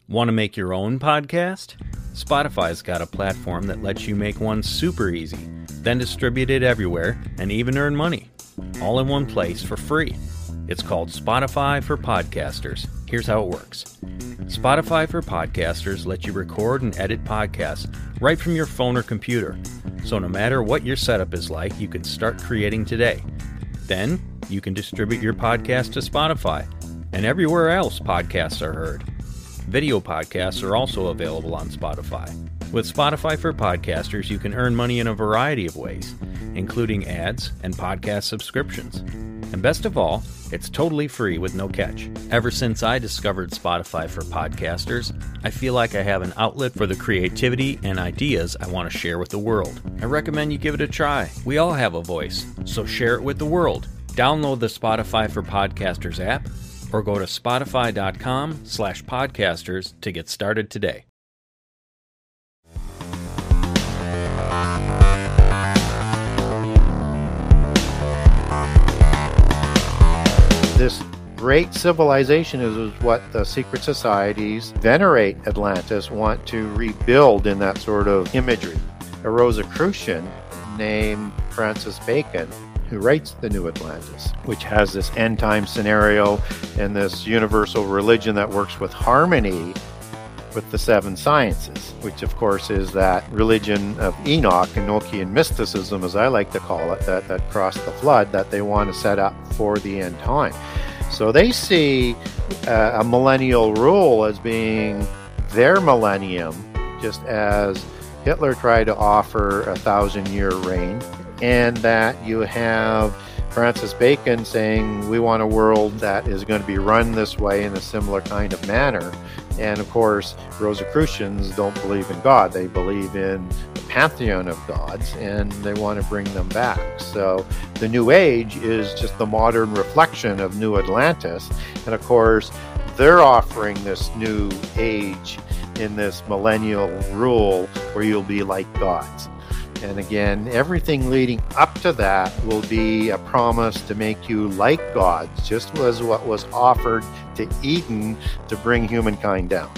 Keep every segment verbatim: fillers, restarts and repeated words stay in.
Want to make your own podcast? Spotify's got a platform that lets you make one super easy, then distribute it everywhere and even earn money, all in one place for free. It's called Spotify for Podcasters. Here's how it works. Spotify for Podcasters lets you record and edit podcasts right from your phone or computer. So no matter what your setup is like, you can start creating today. Then you can distribute your podcast to Spotify and everywhere else podcasts are heard. Video podcasts are also available on Spotify. With Spotify for Podcasters, you can earn money in a variety of ways, including ads and podcast subscriptions. And best of all, it's totally free with no catch. Ever since I discovered Spotify for Podcasters, I feel like I have an outlet for the creativity and ideas I want to share with the world. I recommend you give it a try. We all have a voice, so share it with the world. Download the Spotify for Podcasters app, or go to spotify.com slash podcasters to get started today. This great civilization is, is what the secret societies venerate Atlantis, want to rebuild in that sort of imagery. A Rosicrucian named Francis Bacon, who writes The New Atlantis, which has this end-time scenario and this universal religion that works with harmony with the seven sciences, which of course is that religion of Enoch, Enochian mysticism, as I like to call it, that, that crossed the flood, that they want to set up for the end time. So they see uh, a millennial rule as being their millennium, just as Hitler tried to offer a thousand-year reign, and that you have Francis Bacon saying, we want a world that is going to be run this way in a similar kind of manner. And of course, Rosicrucians don't believe in God. They believe in the pantheon of gods, and they want to bring them back. So the New Age is just the modern reflection of New Atlantis. And of course, they're offering this new age in this millennial rule where you'll be like gods. And again, everything leading up to that will be a promise to make you like gods, just as what was offered to Eden to bring humankind down.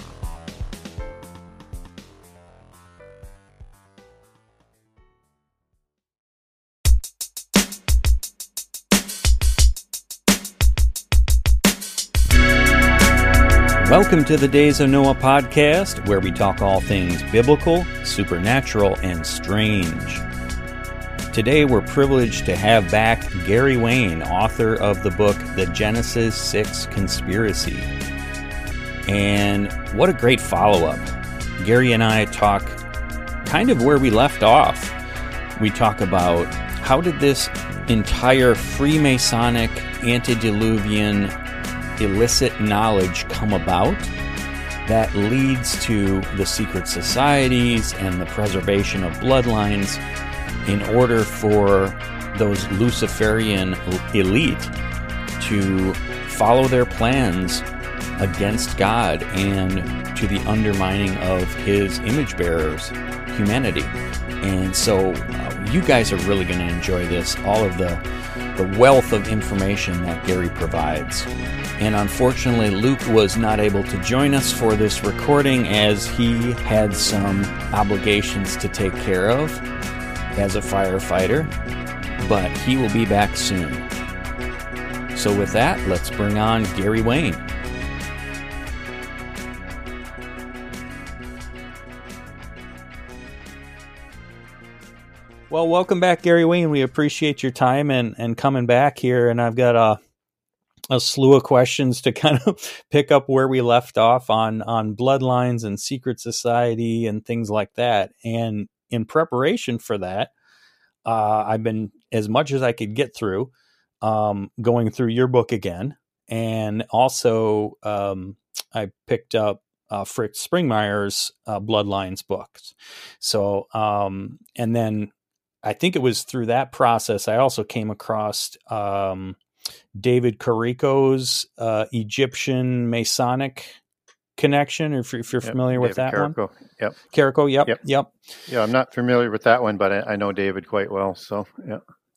Welcome to the Days of Noah podcast, where we talk all things biblical, supernatural, and strange. Today we're privileged to have back Gary Wayne, author of the book The Genesis six Conspiracy. And what a great follow-up. Gary and I talk kind of where we left off. We talk about how did this entire Freemasonic, antediluvian, illicit knowledge come about that leads to the secret societies and the preservation of bloodlines in order for those Luciferian elite to follow their plans against God and to the undermining of his image bearers, humanity. And so uh, you guys are really going to enjoy this, all of the, the wealth of information that Gary provides. And unfortunately, Luke was not able to join us for this recording as he had some obligations to take care of as a firefighter, but he will be back soon. So with that, let's bring on Gary Wayne. Well, welcome back, Gary Wayne. We appreciate your time and, and coming back here, and I've got a a slew of questions to kind of pick up where we left off on, on bloodlines and secret society and things like that. And in preparation for that, uh, I've been, as much as I could get through, um, going through your book again. And also, um, I picked up uh, Fritz Springmeier's uh, Bloodlines books. So, um, and then I think it was through that process, I also came across, um, David Carrico's uh, Egyptian Masonic connection, if, if you're yep, familiar with David that Carrico. one. Yep. Carrico, yep, yep, yep. Yeah, I'm not familiar with that one, but I, I know David quite well, so yeah.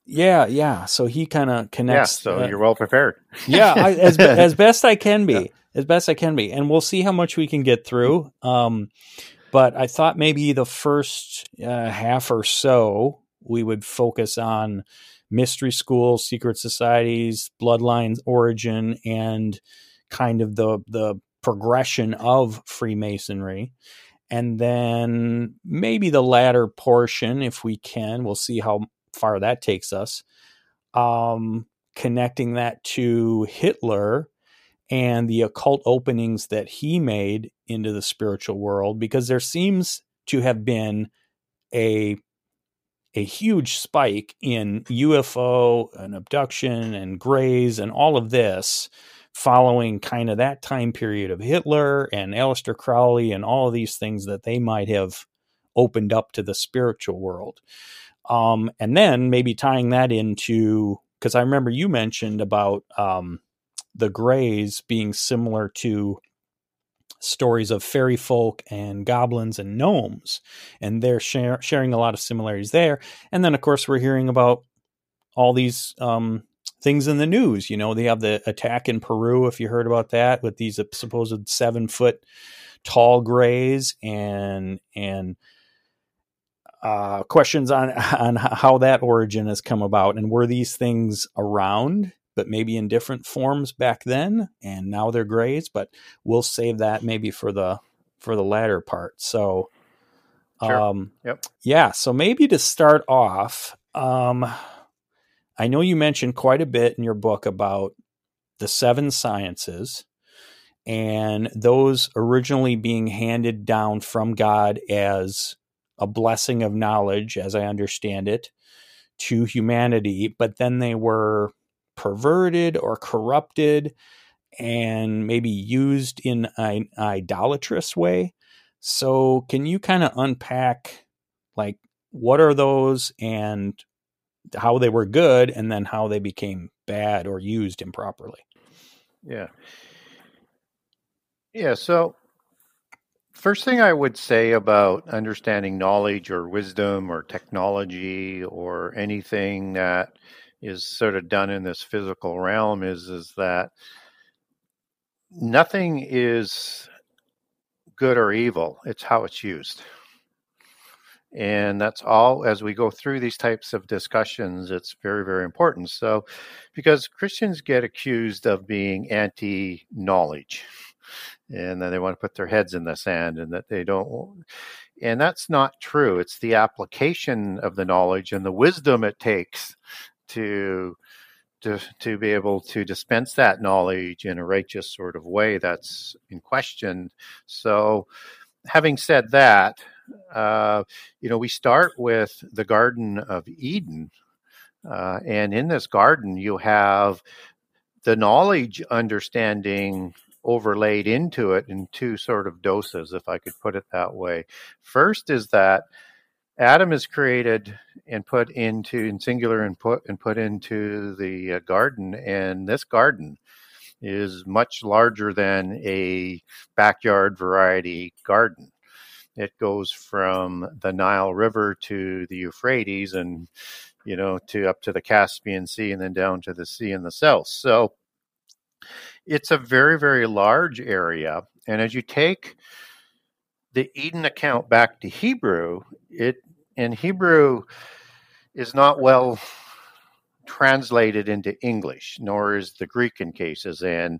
Yeah, yeah. So he kind of connects. Yeah, so uh, you're well prepared. yeah, I, as as best I can be, yeah. as best I can be, and we'll see how much we can get through. Um, but I thought maybe the first uh, half or so we would focus on mystery schools, secret societies, bloodlines, origin, and kind of the the progression of Freemasonry. And then maybe the latter portion, if we can, we'll see how far that takes us, um, connecting that to Hitler and the occult openings that he made into the spiritual world, because there seems to have been a a huge spike in U F O and abduction and grays and all of this following kind of that time period of Hitler and Aleister Crowley and all of these things that they might have opened up to the spiritual world. Um, and then maybe tying that into, because I remember you mentioned about um, the Greys being similar to stories of fairy folk and goblins and gnomes, and they're share, sharing a lot of similarities there. And then, of course, we're hearing about all these um, things in the news. You know, they have the attack in Peru, if you heard about that, with these supposed seven foot tall Greys, and and uh, questions on on how that origin has come about, and were these things around, but maybe in different forms back then, and now they're Greys. But we'll save that maybe for the for the latter part. So, Sure. um, yep. yeah. So maybe to start off, um, I know you mentioned quite a bit in your book about the seven sciences, and those originally being handed down from God as a blessing of knowledge, as I understand it, to humanity, but then they were perverted or corrupted and maybe used in an idolatrous way. So can you kind of unpack, like, what are those and how they were good, and then how they became bad or used improperly? Yeah. Yeah, so first thing I would say about understanding knowledge or wisdom or technology or anything that is sort of done in this physical realm is, is that nothing is good or evil. It's how it's used. And that's all, as we go through these types of discussions, it's very, very important. So, because Christians get accused of being anti-knowledge, and then they want to put their heads in the sand, and that they don't, and that's not true. It's the application of the knowledge and the wisdom it takes to to to be able to dispense that knowledge in a righteous sort of way that's in question. So, having said that, uh, you know, we start with the Garden of Eden, uh, and in this garden, you have the knowledge understanding overlaid into it in two sort of doses, if I could put it that way. First is that Adam is created and put into, in singular, and put and put into the uh, garden, and this garden is much larger than a backyard variety garden. It goes from the Nile River to the Euphrates, and you know, to up to the Caspian Sea, and then down to the sea in the south. So it's a very, very large area. And as you take the Eden account back to Hebrew, it in Hebrew is not well translated into English, nor is the Greek in cases. And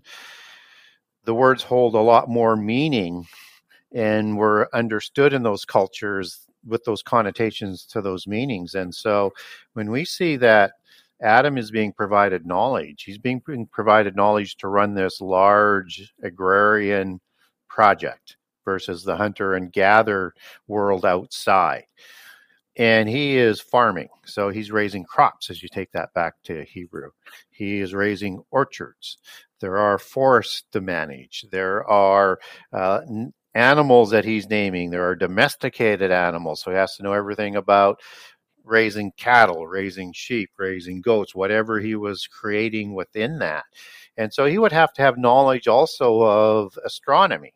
the words hold a lot more meaning and were understood in those cultures with those connotations to those meanings. And so when we see that Adam is being provided knowledge, he's being provided knowledge to run this large agrarian project versus the hunter and gather world outside. And he is farming. So he's raising crops, as you take that back to Hebrew. He is raising orchards. There are forests to manage. There are uh, animals that he's naming. There are domesticated animals. So he has to know everything about raising cattle, raising sheep, raising goats, whatever he was creating within that. And so he would have to have knowledge also of astronomy.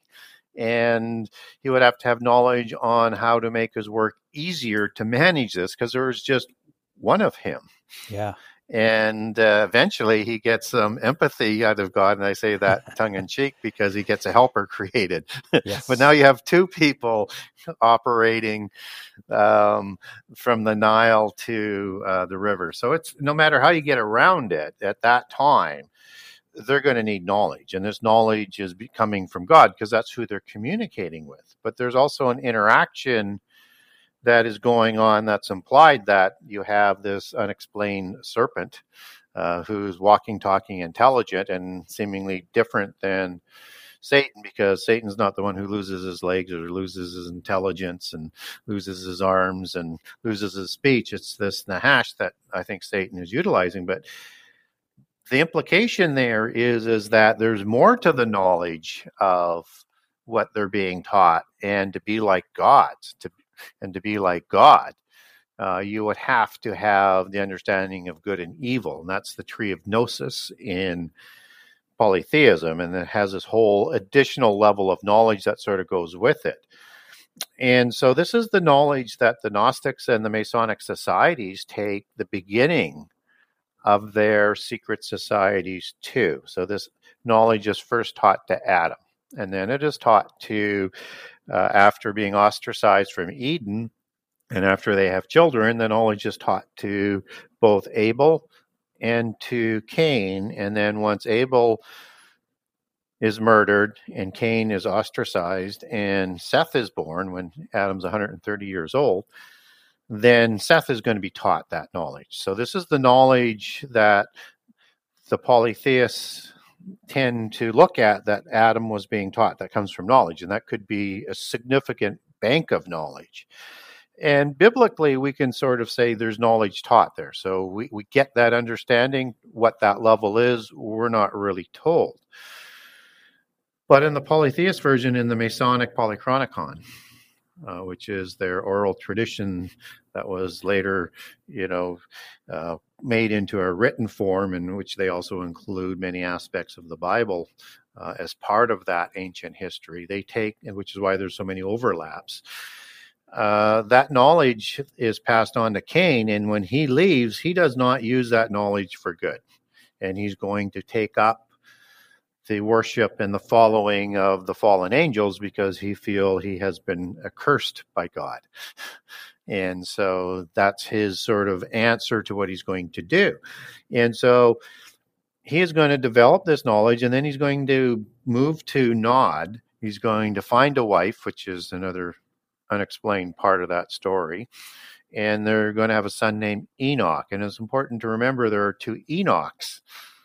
And he would have to have knowledge on how to make his work easier to manage this, because there was just one of him. Yeah. And uh, eventually he gets some empathy out of God. And I say that tongue in cheek because he gets a helper created. Yes. But now you have two people operating um, from the Nile to uh, the river. So it's no matter how you get around it at that time, they're going to need knowledge. And this knowledge is coming from God because that's who they're communicating with. But there's also an interaction that is going on that's implied that you have this unexplained serpent uh, who's walking, talking, intelligent, and seemingly different than Satan, because Satan's not the one who loses his legs or loses his intelligence and loses his arms and loses his speech. It's this Nahash that I think Satan is utilizing. But the implication there is, is that there's more to the knowledge of what they're being taught, and to be like gods, to and to be like God, uh, you would have to have the understanding of good and evil. And that's the tree of gnosis in polytheism. And it has this whole additional level of knowledge that sort of goes with it. And so this is the knowledge that the Gnostics and the Masonic societies take the beginning of their secret societies to. So this knowledge is first taught to Adam, and then it is taught to Uh, after being ostracized from Eden, and after they have children, the knowledge is taught to both Abel and to Cain. And then once Abel is murdered and Cain is ostracized and Seth is born when Adam's one hundred thirty years old, then Seth is going to be taught that knowledge. So this is the knowledge that the polytheists tend to look at, that Adam was being taught, that comes from knowledge, and that could be a significant bank of knowledge. And biblically, we can sort of say there's knowledge taught there. So we, we get that understanding. What that level is, we're not really told. But in the polytheist version, in the Masonic Polychronicon, uh, which is their oral tradition that was later, you know, uh, made into a written form, in which they also include many aspects of the Bible uh, as part of that ancient history. They take, which is why there's so many overlaps. Uh, that knowledge is passed on to Cain, and when he leaves, he does not use that knowledge for good. And he's going to take up the worship and the following of the fallen angels because he feels he has been accursed by God. And so that's his sort of answer to what he's going to do. And so he is going to develop this knowledge, and then he's going to move to Nod. He's going to find a wife, which is another unexplained part of that story. And they're going to have a son named Enoch. And it's important to remember there are two Enochs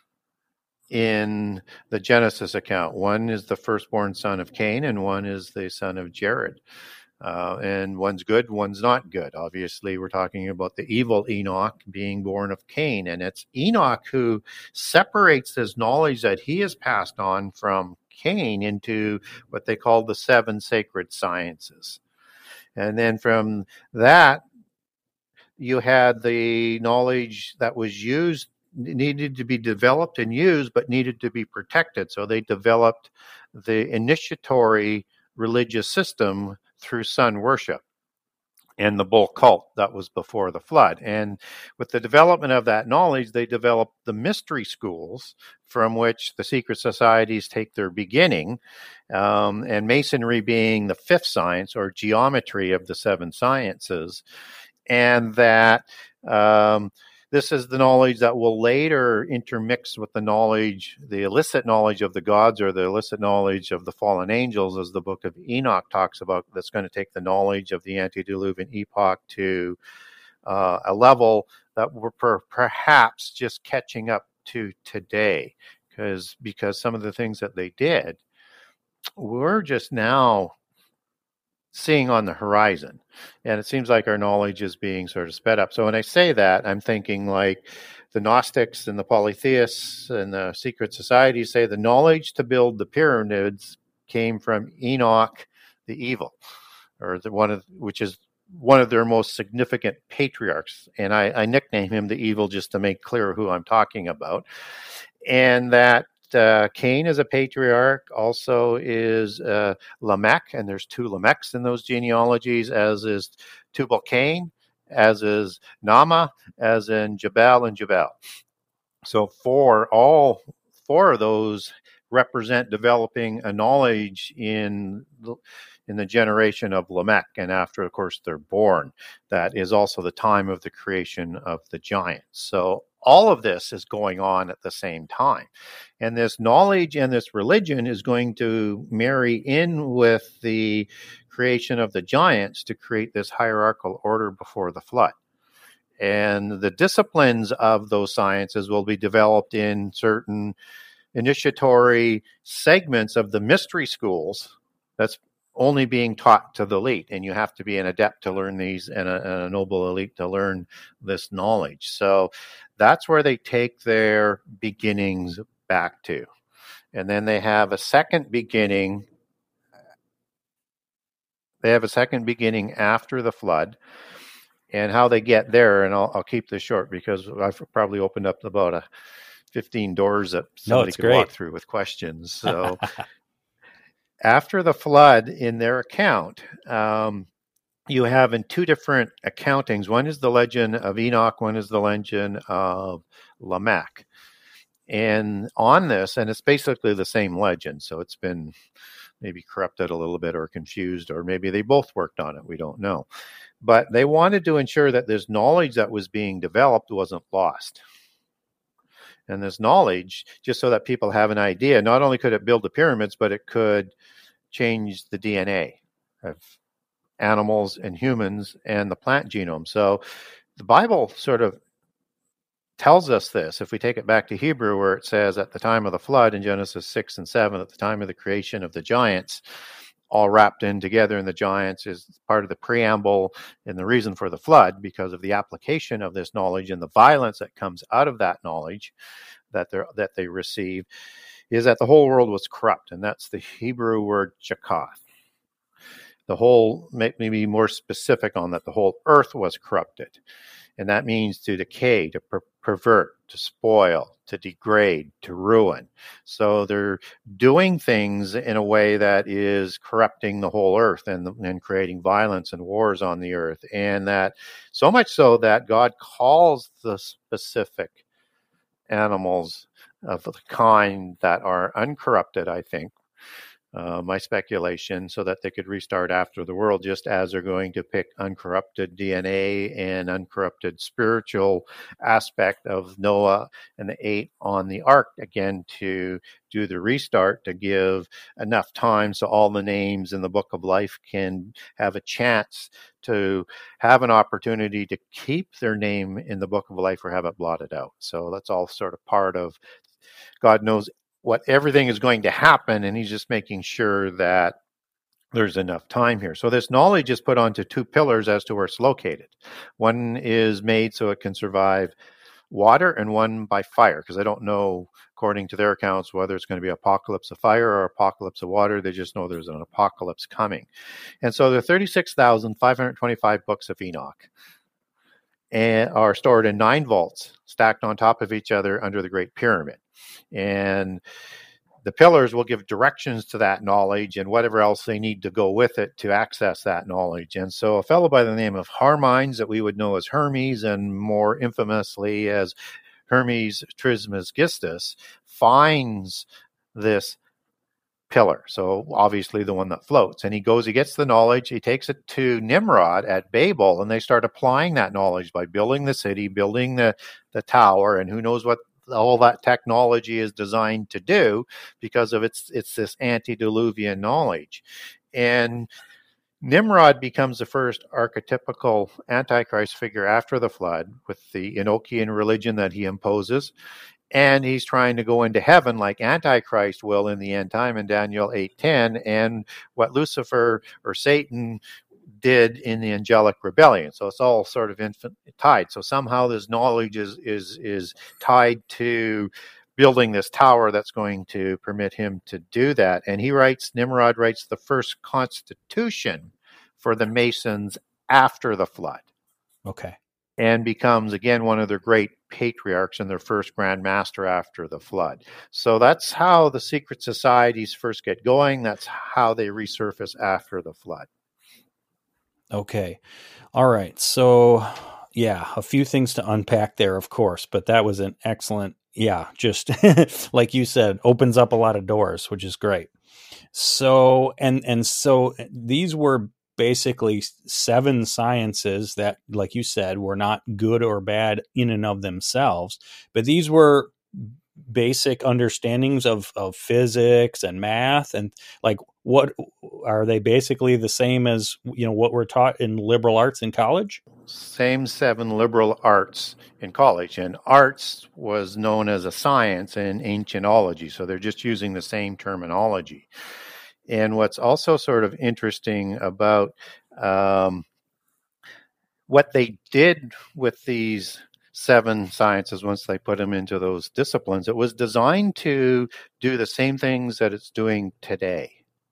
in the Genesis account. One is the firstborn son of Cain, and one is the son of Jared. Uh, and one's good, one's not good. Obviously, we're talking about the evil Enoch being born of Cain. And it's Enoch who separates his knowledge that he has passed on from Cain into what they call the seven sacred sciences. And then from that, you had the knowledge that was used, needed to be developed and used, but needed to be protected. So they developed the initiatory religious system through sun worship and the bull cult that was before the flood. And with the development of that knowledge, they developed the mystery schools from which the secret societies take their beginning, um, and Masonry being the fifth science, or geometry of the seven sciences. And that um, this is the knowledge that will later intermix with the knowledge, the illicit knowledge of the gods, or the illicit knowledge of the fallen angels, as the book of Enoch talks about, that's going to take the knowledge of the antediluvian epoch to uh, a level that we're per- perhaps just catching up to today, because because some of the things that they did, we're just now seeing on the horizon. And it seems like our knowledge is being sort of sped up. So when I say that, I'm thinking like the Gnostics and the polytheists and the secret societies say the knowledge to build the pyramids came from Enoch the evil, or the one of which is one of their most significant patriarchs. And I, I nickname him the evil just to make clear who I'm talking about. And that Uh, Cain is a patriarch, also is uh, Lamech, and there's two Lamechs in those genealogies, as is Tubal-Cain as is Nama, as in Jabal and Jabal. So four, all four of those represent developing a knowledge in the, in the generation of Lamech, and after, of course, they're born. That is also the time of the creation of the giants. So all of this is going on at the same time. And this knowledge and this religion is going to marry in with the creation of the giants to create this hierarchical order before the flood. And the disciplines of those sciences will be developed in certain initiatory segments of the mystery schools that's only being taught to the elite. And you have to be an adept to learn these and a, and a noble elite to learn this knowledge. So that's where they take their beginnings back to. And then they have a second beginning. They have a second beginning after the flood. And how they get there, and I'll, I'll keep this short because I've probably opened up about a fifteen doors that somebody no, could great. walk through with questions. So after the flood, in their account, um, you have in two different accountings. One is the legend of Enoch, one is the legend of Lamech. And on this, and it's basically the same legend, so it's been maybe corrupted a little bit or confused, or maybe they both worked on it. We don't know. But they wanted to ensure that this knowledge that was being developed wasn't lost. And this knowledge, just so that people have an idea, not only could it build the pyramids, but it could change the D N A of animals and humans and the plant genome. So the Bible sort of tells us this. If we take it back to Hebrew, where it says at the time of the flood in Genesis six and seven, at the time of the creation of the giants, all wrapped in together in the giants, is part of the preamble and the reason for the flood, because of the application of this knowledge and the violence that comes out of that knowledge that they that they receive, is that the whole world was corrupt. And that's the Hebrew word chakath. The whole, make me be more specific on that, the whole earth was corrupted. And that means to decay, to per- pervert, to spoil, to degrade, to ruin. So they're doing things in a way that is corrupting the whole earth and, and creating violence and wars on the earth. And that so much so that God calls the specific animals of the kind that are uncorrupted, I think, Uh, my speculation, so that they could restart after the world, just as they're going to pick uncorrupted D N A and uncorrupted spiritual aspect of Noah and the eight on the ark again to do the restart, to give enough time so all the names in the book of life can have a chance to have an opportunity to keep their name in the book of life or have it blotted out. So that's all sort of part of God knows what everything is going to happen, and he's just making sure that there's enough time here. So this knowledge is put onto two pillars as to where it's located. One is made so it can survive water, and one by fire, because I don't know, according to their accounts, whether it's going to be apocalypse of fire or apocalypse of water. They just know there's an apocalypse coming. And so there are thirty-six thousand five hundred twenty-five books of Enoch, and are stored in nine vaults stacked on top of each other under the Great Pyramid. And the pillars will give directions to that knowledge and whatever else they need to go with it to access that knowledge. And so a fellow by the name of Harmines, that we would know as Hermes and more infamously as Hermes Trismegistus, finds this pillar. So obviously the one that floats. And he goes, he gets the knowledge, he takes it to Nimrod at Babel, and they start applying that knowledge by building the city, building the, the tower, and who knows what all that technology is designed to do, because of its it's this antediluvian knowledge. And Nimrod becomes the first archetypical Antichrist figure after the flood, with the Enochian religion that he imposes. And he's trying to go into heaven like Antichrist will in the end time in Daniel eight ten, and what Lucifer or Satan did in the angelic rebellion. So it's all sort of infin- tied. So somehow this knowledge is is is tied to building this tower that's going to permit him to do that. And he writes, Nimrod writes the first constitution for the Masons after the flood. Okay. And becomes, again, one of their great patriarchs and their first Grand Master after the flood. So that's how the secret societies first get going. That's how they resurface after the flood. Okay. All right. So, yeah, a few things to unpack there, of course, but that was an excellent, yeah, just like you said, opens up a lot of doors, which is great. So, and, and so these were basically seven sciences that, like you said, were not good or bad in and of themselves, but these were basic understandings of, of physics and math. And like, what are they basically the same as, you know, what we're taught in liberal arts in college? Same seven liberal arts in college. And arts was known as a science in ancientology. So they're just using the same terminology. And what's also sort of interesting about um, what they did with these seven sciences once they put them into those disciplines, it was designed to do the same things that it's doing today.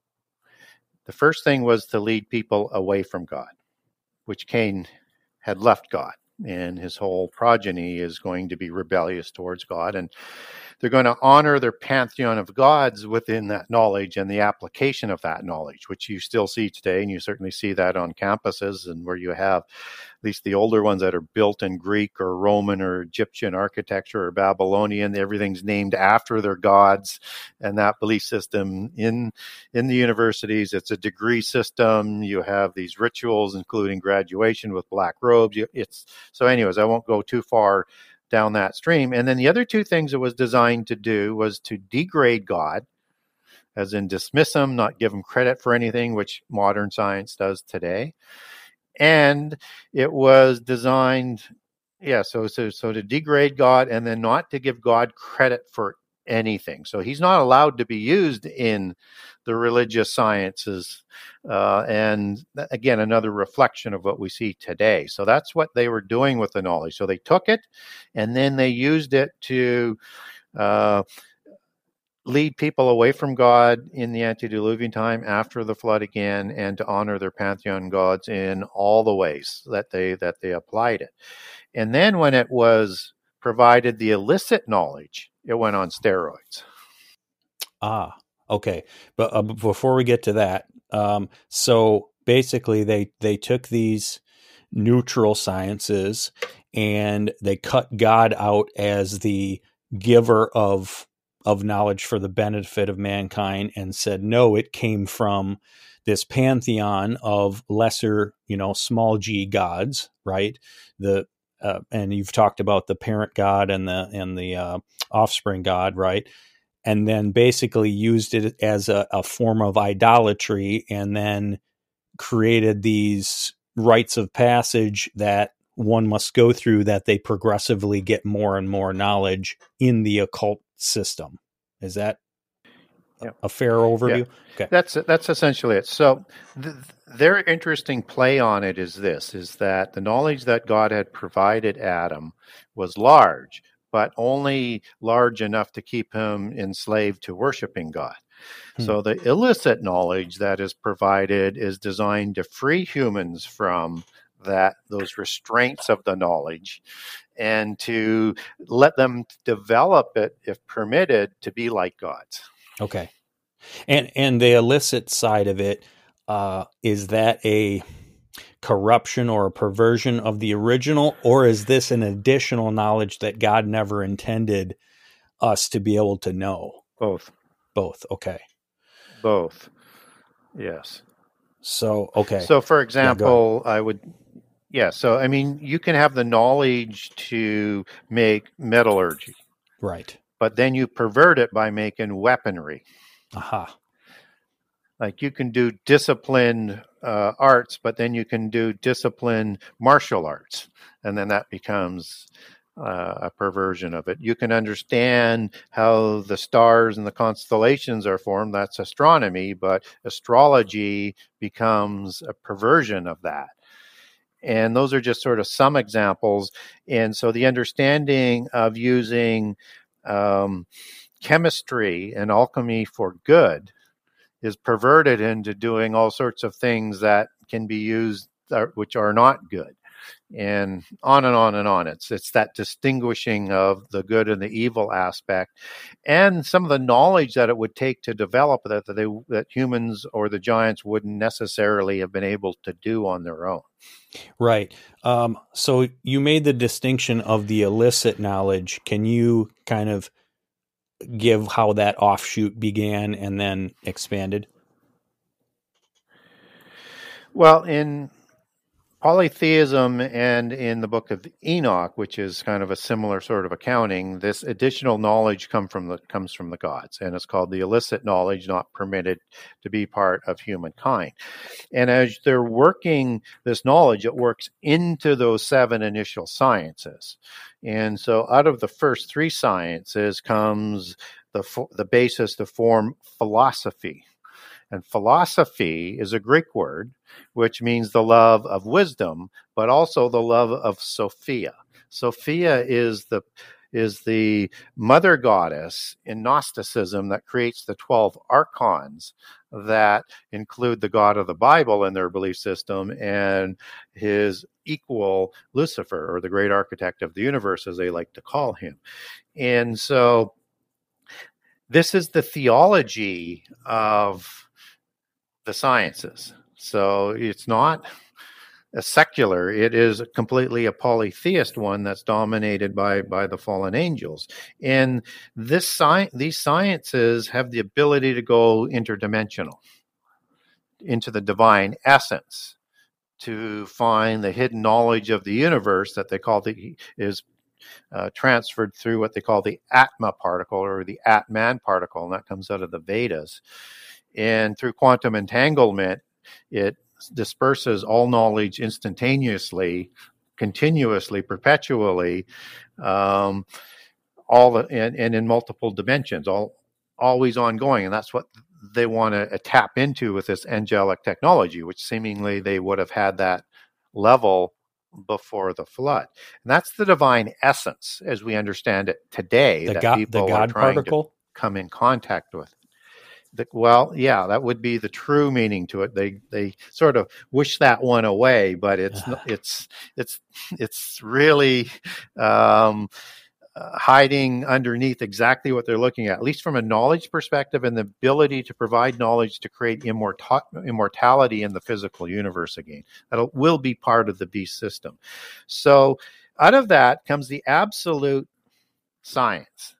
The first thing was to lead people away from God, which Cain had left God, and his whole progeny is going to be rebellious towards God. And they're going to honor their pantheon of gods within that knowledge and the application of that knowledge, which you still see today. And you certainly see that on campuses, and where you have at least the older ones that are built in Greek or Roman or Egyptian architecture or Babylonian. Everything's named after their gods and that belief system in in the universities. It's a degree system. You have these rituals, including graduation with black robes. It's so anyways, I won't go too far down that stream. And then the other two things it was designed to do was to degrade God, as in dismiss him, not give him credit for anything, which modern science does today. And it was designed, yeah, so so so to degrade God, and then not to give God credit for anything. So he's not allowed to be used in the religious sciences. Uh, and again, another reflection of what we see today. So that's what they were doing with the knowledge. So they took it and then they used it to uh, lead people away from God in the antediluvian time after the flood again, and to honor their pantheon gods in all the ways that they that they applied it. And then when it was provided the illicit knowledge, it went on steroids. Ah, okay. But uh, before we get to that, um, so basically they, they took these neutral sciences and they cut God out as the giver of of knowledge for the benefit of mankind, and said, no, it came from this pantheon of lesser, you know, small g gods, right? The uh, and you've talked about the parent god and the and the uh, offspring god, right? And then basically used it as a, a form of idolatry, and then created these rites of passage that one must go through, that they progressively get more and more knowledge in the occult system. Is that yeah. a fair overview? Yeah. Okay. That's that's essentially it. So th- their interesting play on it is this, is that the knowledge that God had provided Adam was large, but only large enough to keep him enslaved to worshiping God. Hmm. So the illicit knowledge that is provided is designed to free humans from that those restraints of the knowledge, and to let them develop it, if permitted, to be like gods. Okay. And and the illicit side of it, uh, is that a corruption or a perversion of the original, or is this an additional knowledge that God never intended us to be able to know? Both. Both. Okay. Both. Yes. So, okay. So, for example, yeah, I would, yeah, so, I mean, you can have the knowledge to make metallurgy. Right. But then you pervert it by making weaponry. Aha. Like you can do disciplined uh, arts, but then you can do disciplined martial arts. And then that becomes uh, a perversion of it. You can understand how the stars and the constellations are formed. That's astronomy, but astrology becomes a perversion of that. And those are just sort of some examples. And so the understanding of using um, chemistry and alchemy for good is perverted into doing all sorts of things that can be used, uh, which are not good. and on and on and on. It's it's that distinguishing of the good and the evil aspect, and some of the knowledge that it would take to develop that that, they, that humans or the giants wouldn't necessarily have been able to do on their own. Right. Um, so you made the distinction of the illicit knowledge. Can you kind of give how that offshoot began and then expanded? Well, in polytheism and in the book of Enoch, which is kind of a similar sort of accounting, this additional knowledge come from the, comes from the gods, and it's called the illicit knowledge not permitted to be part of humankind. And as they're working this knowledge, it works into those seven initial sciences. And so out of the first three sciences comes the, the basis to form philosophy. And philosophy is a Greek word, which means the love of wisdom, but also the love of Sophia. Sophia is the is the mother goddess in Gnosticism that creates the twelve archons that include the God of the Bible in their belief system and his equal Lucifer, or the great architect of the universe, as they like to call him. And so this is the theology of the sciences. So it's not a secular, it is completely a polytheist one that's dominated by, by the fallen angels. And this sci- these sciences have the ability to go interdimensional, into the divine essence, to find the hidden knowledge of the universe that they call the, is uh, transferred through what they call the Atma particle, or the Atman particle, and that comes out of the Vedas. And through quantum entanglement, it disperses all knowledge instantaneously, continuously, perpetually, um, all and, and in multiple dimensions, all always ongoing. And that's what they want to tap into with this angelic technology, which seemingly they would have had that level before the flood. And that's the divine essence as we understand it today, the that God, people the God are trying particle? to come in contact with. The, well, yeah, that would be the true meaning to it. They they sort of wish that one away, but it's it's it's it's really um, uh, hiding underneath exactly what they're looking at, at least from a knowledge perspective, and the ability to provide knowledge to create immorta- immortality in the physical universe again. That will be part of the beast system. So out of that comes the absolute science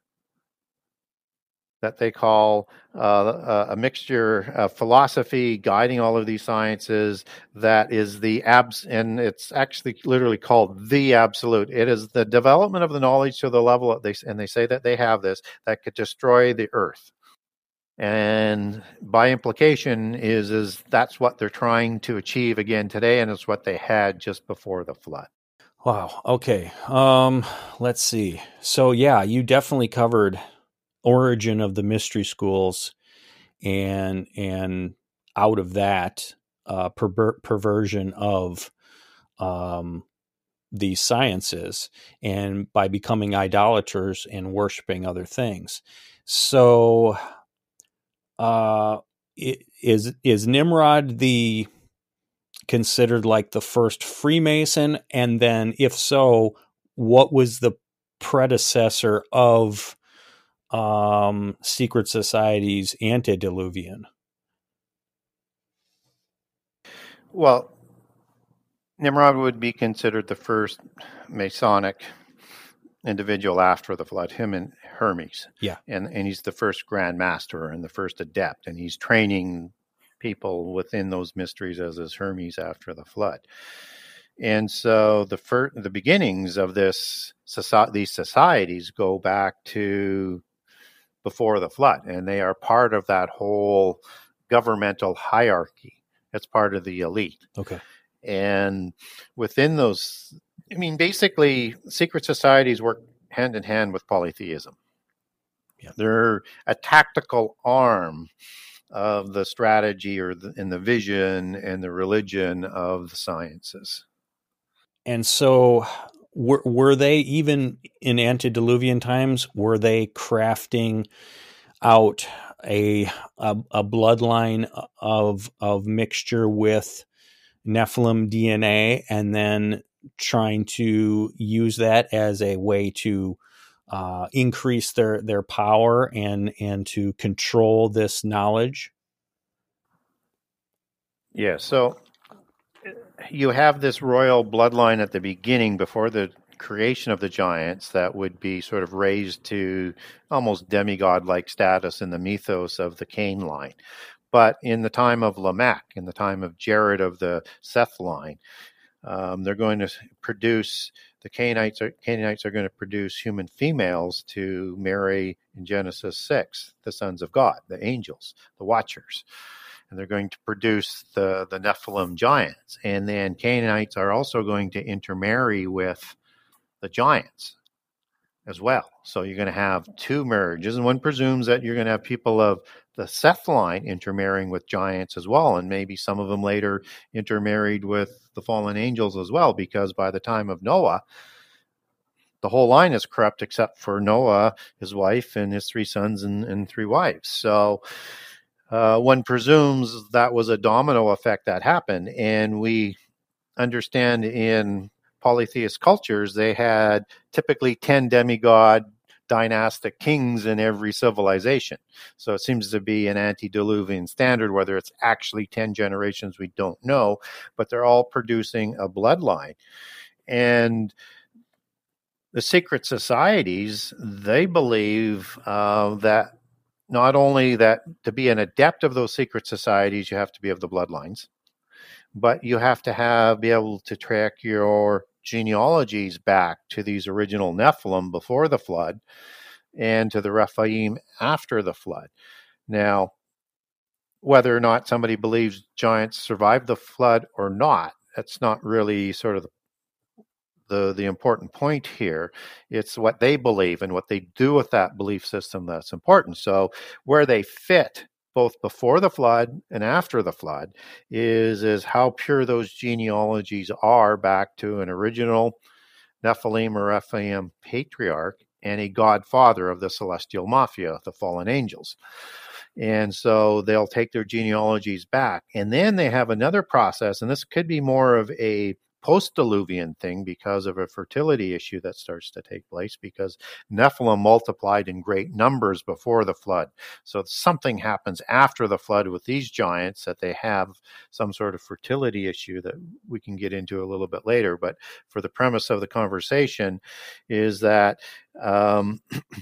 that they call uh, a mixture of philosophy guiding all of these sciences. That is the abs, and it's actually literally called the absolute. It is the development of the knowledge to the level that they, and they say that they have this, that could destroy the earth. And by implication is, is that's what they're trying to achieve again today, and it's what they had just before the flood. Wow. Okay. Um, let's see. So yeah, you definitely covered origin of the mystery schools, and and out of that uh, perver- perversion of um, these sciences, and by becoming idolaters and worshiping other things. So, uh, is is Nimrod the considered like the first Freemason? And then, if so, what was the predecessor of Um, secret societies antediluvian? Well, Nimrod would be considered the first Masonic individual after the flood, him and Hermes. Yeah. And and he's the first Grand Master and the first adept, and he's training people within those mysteries as is Hermes after the flood. And so the first, the beginnings of this these societies go back to before the flood, and they are part of that whole governmental hierarchy. It's part of the elite. Okay. And within those, I mean, basically, secret societies work hand in hand with polytheism. Yeah. They're a tactical arm of the strategy or the, in the vision and the religion of the sciences. And so were, were they, even in antediluvian times, were they crafting out a a, a bloodline of of mixture with Nephilim D N A, and then trying to use that as a way to uh, increase their, their power and, and to control this knowledge? Yeah, so you have this royal bloodline at the beginning before the creation of the giants that would be sort of raised to almost demigod-like status in the mythos of the Cain line. But in the time of Lamech, in the time of Jared of the Seth line, um, they're going to produce, the Canaanites are, Canaanites are going to produce human females to marry in Genesis six, the sons of God, the angels, the watchers. And they're going to produce the, the Nephilim giants. And then Canaanites are also going to intermarry with the giants as well. So you're going to have two marriages. And one presumes that you're going to have people of the Seth line intermarrying with giants as well. And maybe some of them later intermarried with the fallen angels as well, because by the time of Noah, the whole line is corrupt except for Noah, his wife, and his three sons and, and three wives. So Uh, one presumes that was a domino effect that happened. And we understand in polytheist cultures, they had typically ten demigod dynastic kings in every civilization. So it seems to be an antediluvian standard. Whether it's actually ten generations, we don't know, but they're all producing a bloodline. And the secret societies, they believe uh, that not only that to be an adept of those secret societies, you have to be of the bloodlines, but you have to have be able to track your genealogies back to these original Nephilim before the flood and to the Rephaim after the flood. Now, whether or not somebody believes giants survived the flood or not, that's not really sort of the The, the important point here. It's what they believe and what they do with that belief system that's important. So where they fit both before the flood and after the flood is, is how pure those genealogies are back to an original Nephilim or Rephaim patriarch and a godfather of the celestial mafia, the fallen angels. And so they'll take their genealogies back. And then they have another process, and this could be more of a post-Diluvian thing because of a fertility issue that starts to take place, because Nephilim multiplied in great numbers before the flood. So something happens after the flood with these giants that they have some sort of fertility issue that we can get into a little bit later. But for the premise of the conversation is that um,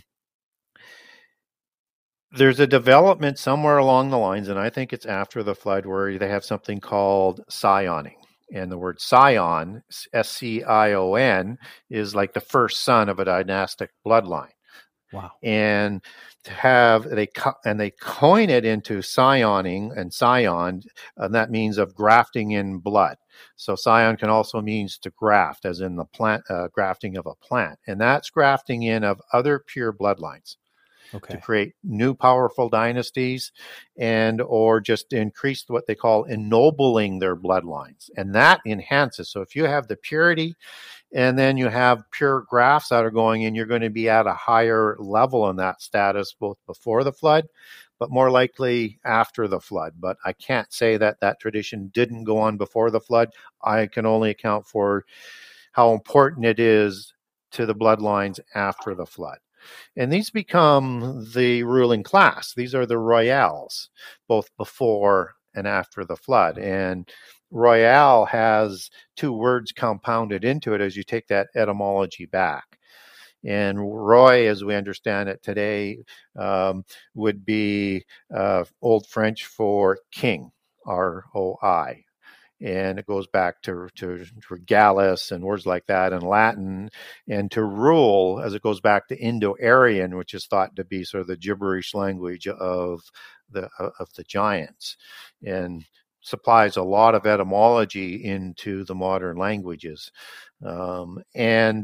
there's a development somewhere along the lines, and I think it's after the flood, where they have something called scioning. And the word scion, S C I O N, is like the first son of a dynastic bloodline. Wow. And to have, they and they coin it into scioning and scion, and that means of grafting in blood. So scion can also means to graft, as in the plant, uh, grafting of a plant. And that's grafting in of other pure bloodlines. Okay. To create new powerful dynasties and or just increase what they call ennobling their bloodlines. And that enhances. So if you have the purity and then you have pure grafts that are going in, you're going to be at a higher level in that status, both before the flood, but more likely after the flood. But I can't say that that tradition didn't go on before the flood. I can only account for how important it is to the bloodlines after the flood. And these become the ruling class. These are the royales, both before and after the flood. And royale has two words compounded into it as you take that etymology back. And roy, as we understand it today, um, would be uh, Old French for king, R O I. And it goes back to, to regalis and words like that in Latin, and to rule, as it goes back to Indo-Aryan, which is thought to be sort of the gibberish language of the of the giants, and supplies a lot of etymology into the modern languages. Um, and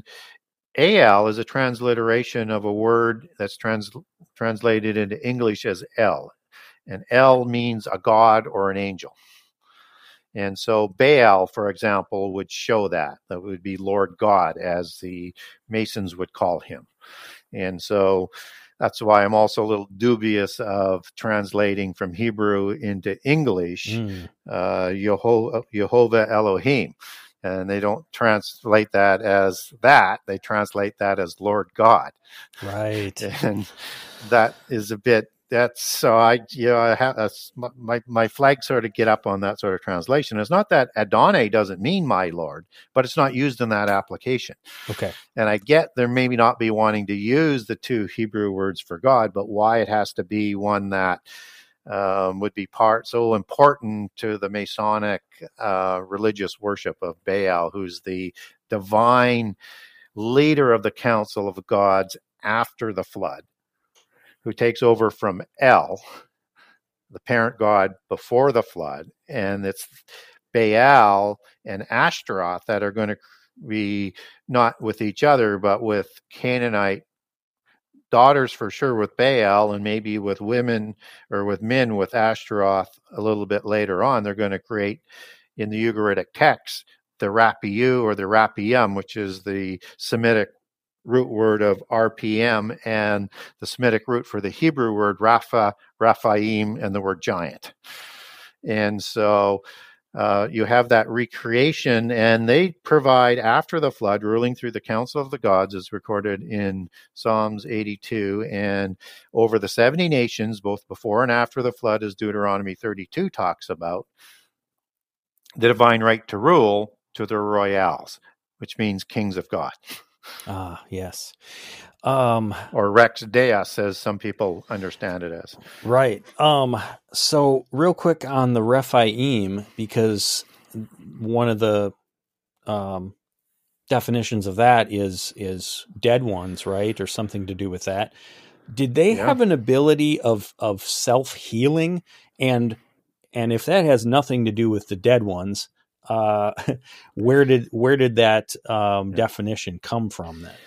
Aal is a transliteration of a word that's trans, translated into English as El, and El means a god or an angel. And so Baal, for example, would show that. That would be Lord God, as the Masons would call him. And so that's why I'm also a little dubious of translating from Hebrew into English, mm. uh, Yehovah, Yehovah Elohim. And they don't translate that as that. They translate that as Lord God. Right. And that is a bit, that's, so I, you know, I have, a, my, my flag sort of get up on that sort of translation. It's not that Adonai doesn't mean my Lord, but it's not used in that application. Okay. And I get there maybe not be wanting to use the two Hebrew words for God, but why it has to be one that um, would be part so important to the Masonic uh, religious worship of Baal, who's the divine leader of the Council of the Gods after the flood, who takes over from El, the parent god before the flood. And it's Baal and Ashtaroth that are going to be not with each other, but with Canaanite daughters for sure with Baal, and maybe with women or with men with Ashtaroth a little bit later on. They're going to create in the Ugaritic text the Rapiu or the Rapiyum, which is the Semitic root word of R P M and the Semitic root for the Hebrew word Rapha, Raphaim, and the word giant. And so uh, you have that recreation, and they provide after the flood, ruling through the Council of the Gods, as recorded in Psalms eighty-two, and over the seventy nations, both before and after the flood, as Deuteronomy thirty-two talks about, the divine right to rule to the royals, which means kings of God. Ah, yes. Um, or Rex Deus, as some people understand it as. Right. Um, so real quick on the Rephaim, because one of the um, definitions of that is is dead ones, right? Or something to do with that. Did they yeah. have an ability of of self-healing? And and if that has nothing to do with the dead ones, uh, where did where did that um, yeah. definition come from then?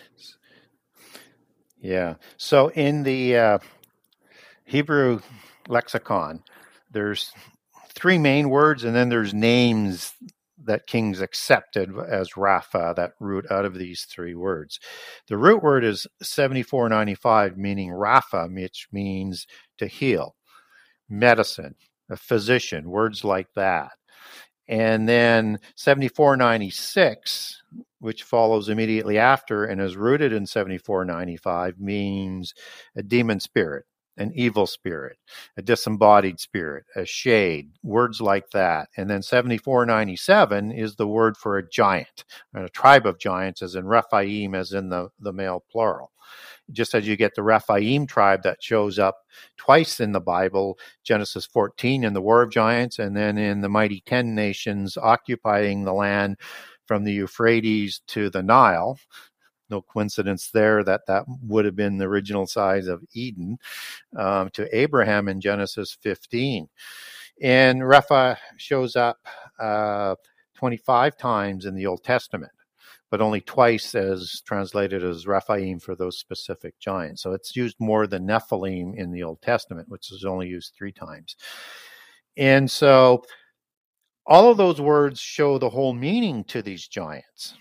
Yeah. So in the uh, Hebrew lexicon, there's three main words, and then there's names that kings accepted as Rapha, that root out of these three words. The root word is seventy-four ninety-five, meaning Rapha, which means to heal, medicine, a physician, words like that. And then seventy-four ninety-six, which follows immediately after and is rooted in seventy-four ninety-five, means a demon spirit, an evil spirit, a disembodied spirit, a shade, words like that. And then seventy-four ninety-seven is the word for a giant, a tribe of giants, as in Rephaim, as in the, the male plural. Just as you get the Rephaim tribe that shows up twice in the Bible, Genesis fourteen in the War of Giants, and then in the mighty ten nations occupying the land from the Euphrates to the Nile. No coincidence there that that would have been the original size of Eden, um, to Abraham in Genesis fifteen. And Repha shows up uh, twenty-five times in the Old Testament, but only twice as translated as Rephaim for those specific giants. So it's used more than Nephilim in the Old Testament, which is only used three times. And so all of those words show the whole meaning to these giants.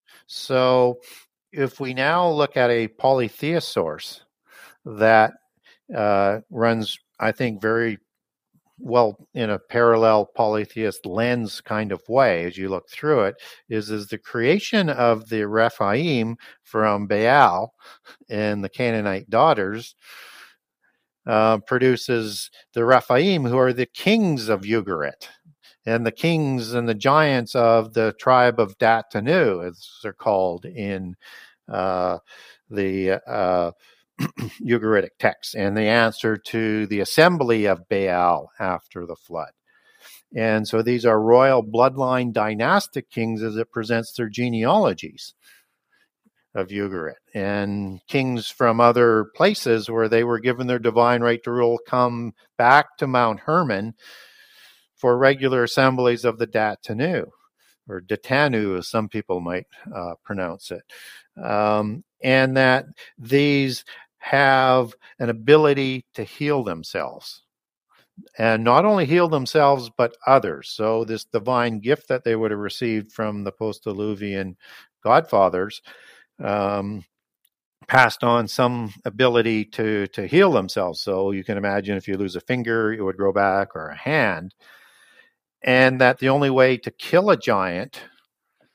So if we now look at a polytheist source that uh, runs, I think, very well in a parallel polytheist lens kind of way as you look through it, is, is the creation of the Rephaim from Baal and the Canaanite daughters uh, produces the Rephaim, who are the kings of Ugarit, and the kings and the giants of the tribe of Datanu, as they're called in uh, the uh, Ugaritic text, and the answer to the assembly of Baal after the flood. And so these are royal bloodline dynastic kings as it presents their genealogies of Ugarit. And kings from other places where they were given their divine right to rule come back to Mount Hermon for regular assemblies of the Datanu, or Datanu, as some people might uh, pronounce it. Um, and that these have an ability to heal themselves, and not only heal themselves, but others. So this divine gift that they would have received from the post-Diluvian godfathers um, passed on some ability to, to heal themselves. So you can imagine if you lose a finger, it would grow back, or a hand. And that the only way to kill a giant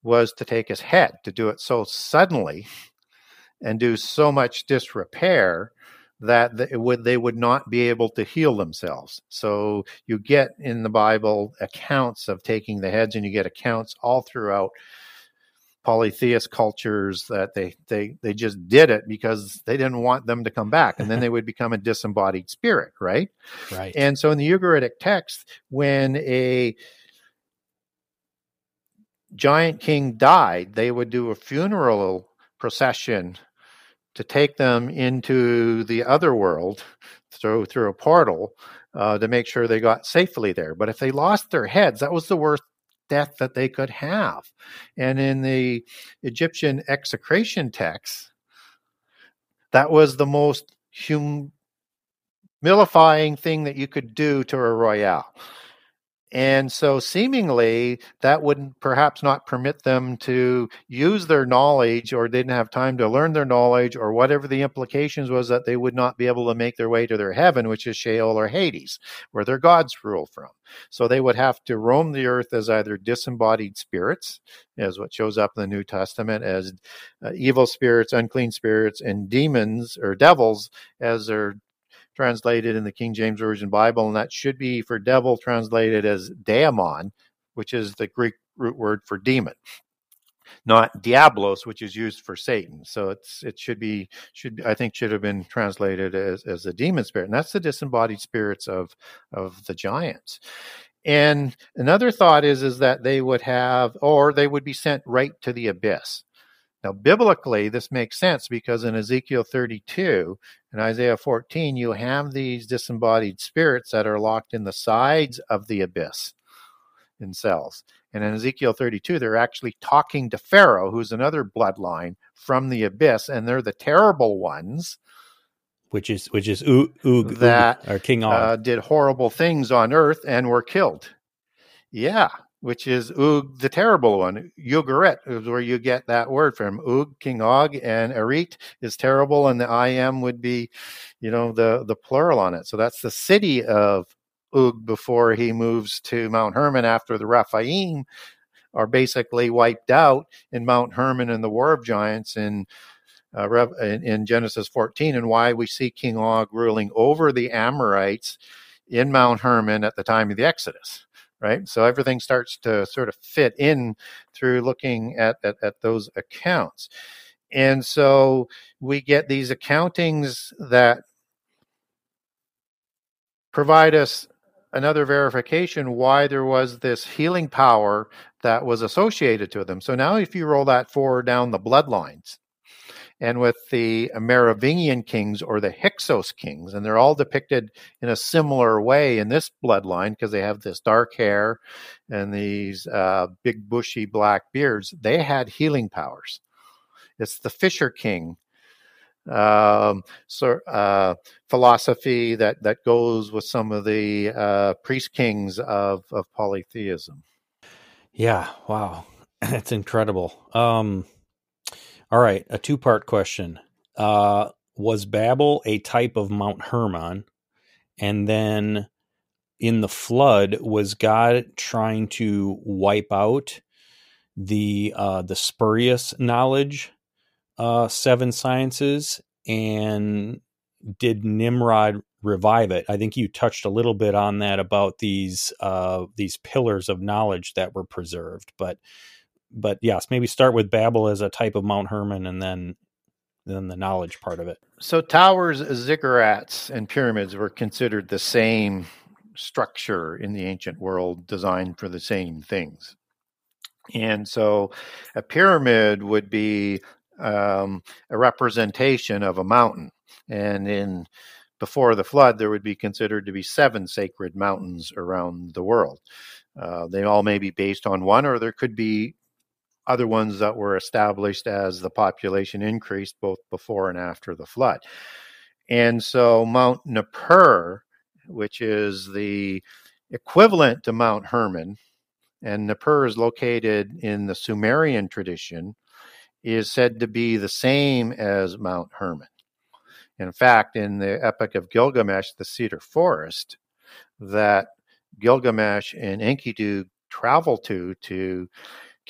was to take his head, to do it so suddenly and do so much disrepair that it would, they would not be able to heal themselves. So you get in the Bible accounts of taking the heads, and you get accounts all throughout polytheist cultures that they, they, they just did it because they didn't want them to come back, and then they would become a disembodied spirit, right? Right. And so in the Ugaritic text, when a giant king died, they would do a funeral procession to take them into the other world through through a portal uh, to make sure they got safely there. But if they lost their heads, that was the worst death that they could have. And in the Egyptian execration texts, that was the most humilifying thing that you could do to a royale. And so seemingly that would perhaps not permit them to use their knowledge, or didn't have time to learn their knowledge, or whatever the implications was, that they would not be able to make their way to their heaven, which is Sheol or Hades, where their gods rule from. So they would have to roam the earth as either disembodied spirits, as what shows up in the New Testament, as uh, evil spirits, unclean spirits, and demons or devils, as they're translated in the King James Version Bible, and that should be for devil translated as daemon, which is the Greek root word for demon, not diablos, which is used for Satan. So it's it should be should I think should have been translated as as a demon spirit, and that's the disembodied spirits of of the giants. And another thought is is that they would have, or they would be sent right to the abyss. Now, biblically, this makes sense because in Ezekiel thirty-two and Isaiah fourteen, you have these disembodied spirits that are locked in the sides of the abyss in cells. And in Ezekiel thirty-two, they're actually talking to Pharaoh, who's another bloodline from the abyss, and they're the terrible ones. Which is which is Og, Og, that or King Og. Uh, did horrible things on earth and were killed. Yeah. Which is Og, the terrible one. Ugarit is where you get that word from. Og, King Og, and Arit is terrible, and the I am would be, you know, the, the plural on it. So that's the city of Og before he moves to Mount Hermon after the Rephaim are basically wiped out in Mount Hermon in the War of Giants in, uh, in, in Genesis fourteen, and why we see King Og ruling over the Amorites in Mount Hermon at the time of the Exodus. Right. So everything starts to sort of fit in through looking at, at, at those accounts. And so we get these accountings that provide us another verification why there was this healing power that was associated to them. So now if you roll that forward down the bloodlines, and with the Merovingian kings or the Hyksos kings, and they're all depicted in a similar way in this bloodline because they have this dark hair and these uh, big bushy black beards. They had healing powers. It's the Fisher King um, so, uh, philosophy that, that goes with some of the uh, priest kings of, of polytheism. Yeah, wow. That's incredible. Um All right, a two-part question. Uh, was Babel a type of Mount Hermon? And then in the flood, was God trying to wipe out the uh, the spurious knowledge, uh, seven sciences? And did Nimrod revive it? I think you touched a little bit on that about these uh, these pillars of knowledge that were preserved, but But yes, maybe start with Babel as a type of Mount Hermon, and then then the knowledge part of it. So towers, ziggurats, and pyramids were considered the same structure in the ancient world, designed for the same things. And so a pyramid would be um, a representation of a mountain. And in before the flood, there would be considered to be seven sacred mountains around the world. Uh, they all may be based on one, or there could be other ones that were established as the population increased both before and after the flood. And so Mount Nippur, which is the equivalent to Mount Hermon, and Nippur is located in the Sumerian tradition, is said to be the same as Mount Hermon. In fact, in the Epic of Gilgamesh, the Cedar Forest, that Gilgamesh and Enkidu travel to to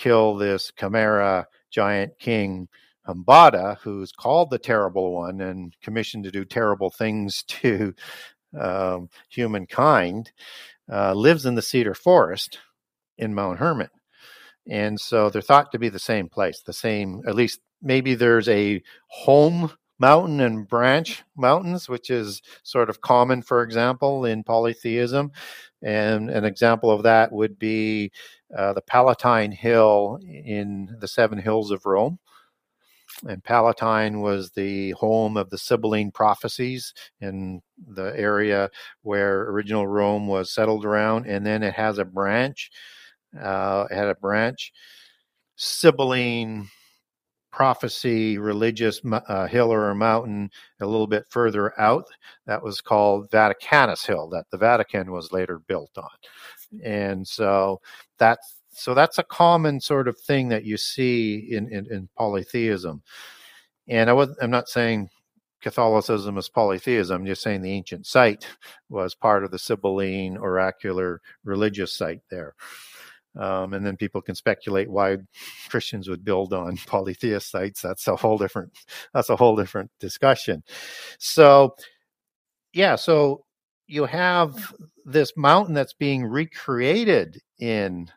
kill this chimera giant king, Humbada, who's called the Terrible One and commissioned to do terrible things to um, humankind, uh, lives in the cedar forest in Mount Hermon. And so they're thought to be the same place, the same, at least maybe there's a home mountain and branch mountains, which is sort of common, for example, in polytheism. And an example of that would be uh, the Palatine Hill in the Seven Hills of Rome. And Palatine was the home of the Sibylline prophecies in the area where original Rome was settled around. And then it has a branch, uh, it had a branch, Sibylline prophecy religious uh, hill or a mountain a little bit further out that was called Vaticanus Hill, that the Vatican was later built on. And so that's so that's a common sort of thing that you see in, in, in polytheism. And I was I'm not saying Catholicism is polytheism, I'm just saying the ancient site was part of the Sibylline oracular religious site there. Um, and then people can speculate why Christians would build on polytheist sites. That's a whole different, that's a whole different discussion. So, yeah, so you have this mountain that's being recreated in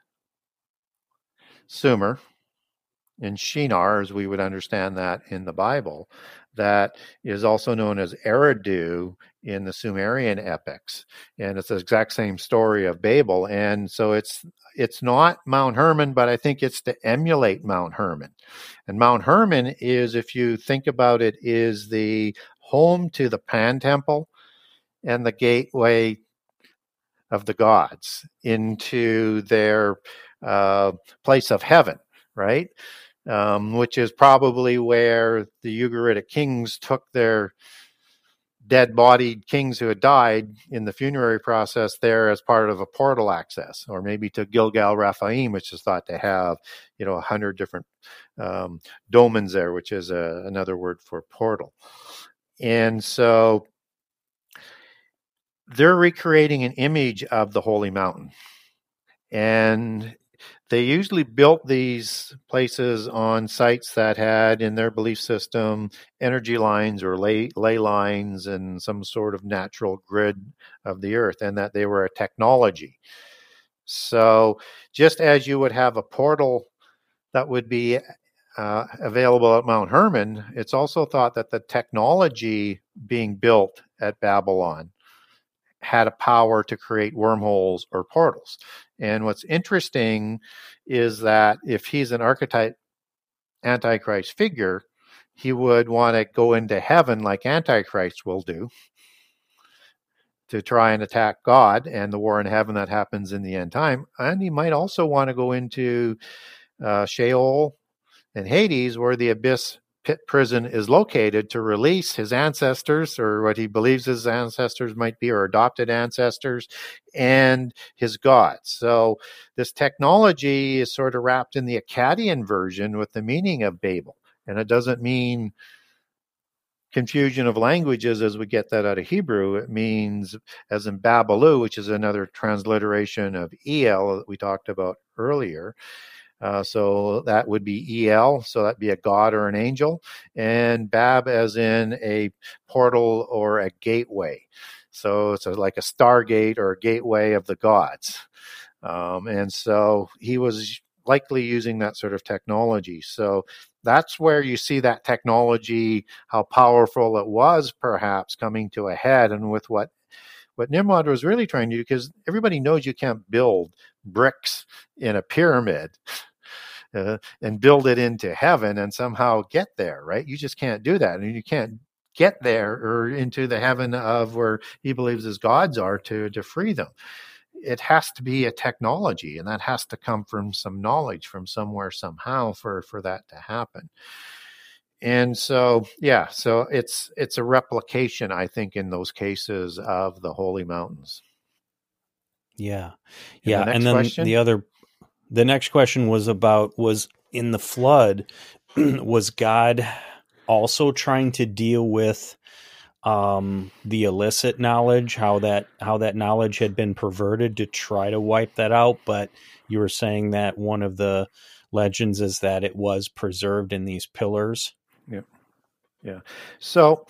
Sumer, in Shinar, as we would understand that in the Bible, that is also known as Eridu in the Sumerian epics. And it's the exact same story of Babel. And so it's it's not Mount Hermon, but I think it's to emulate Mount Hermon. And Mount Hermon is, if you think about it, is the home to the Pan Temple and the gateway of the gods into their uh, place of heaven, right? Um, which is probably where the Ugaritic kings took their dead-bodied kings who had died in the funerary process there as part of a portal access, or maybe to Gilgal-Raphaim, which is thought to have, you know, a hundred different um, domens there, which is a, another word for portal. And so they're recreating an image of the Holy Mountain. And they usually built these places on sites that had, in their belief system, energy lines or ley, ley lines and some sort of natural grid of the earth, and that they were a technology. So just as you would have a portal that would be uh, available at Mount Hermon, it's also thought that the technology being built at Babylon had a power to create wormholes or portals. And what's interesting is that if he's an archetype Antichrist figure, he would want to go into heaven like Antichrist will do to try and attack God and the war in heaven that happens in the end time. And he might also want to go into uh, Sheol and Hades, where the abyss pit prison is located, to release his ancestors, or what he believes his ancestors might be, or adopted ancestors, and his gods. So this technology is sort of wrapped in the Akkadian version with the meaning of Babel. And it doesn't mean confusion of languages as we get that out of Hebrew. It means, as in Babalu, which is another transliteration of El that we talked about earlier. Uh, so that would be El, so that'd be a god or an angel, and Bab as in a portal or a gateway. So it's a, like a stargate or a gateway of the gods. Um, and so he was likely using that sort of technology. So that's where you see that technology, how powerful it was, perhaps coming to a head, and with what what Nimrod was really trying to do, because everybody knows you can't build bricks in a pyramid uh, and build it into heaven and somehow get there, right? You just can't do that. And you can't get there or into the heaven of where he believes his gods are to, to free them. It has to be a technology, and that has to come from some knowledge from somewhere, somehow, for, for that to happen. And so, yeah, so it's it's a replication, I think, in those cases of the holy mountains. Yeah, yeah. And, the and then question? the other, the next question was about, was in the flood, was God also trying to deal with um, the illicit knowledge, how that how that knowledge had been perverted to try to wipe that out. But you were saying that one of the legends is that it was preserved in these pillars. Yeah. Yeah. So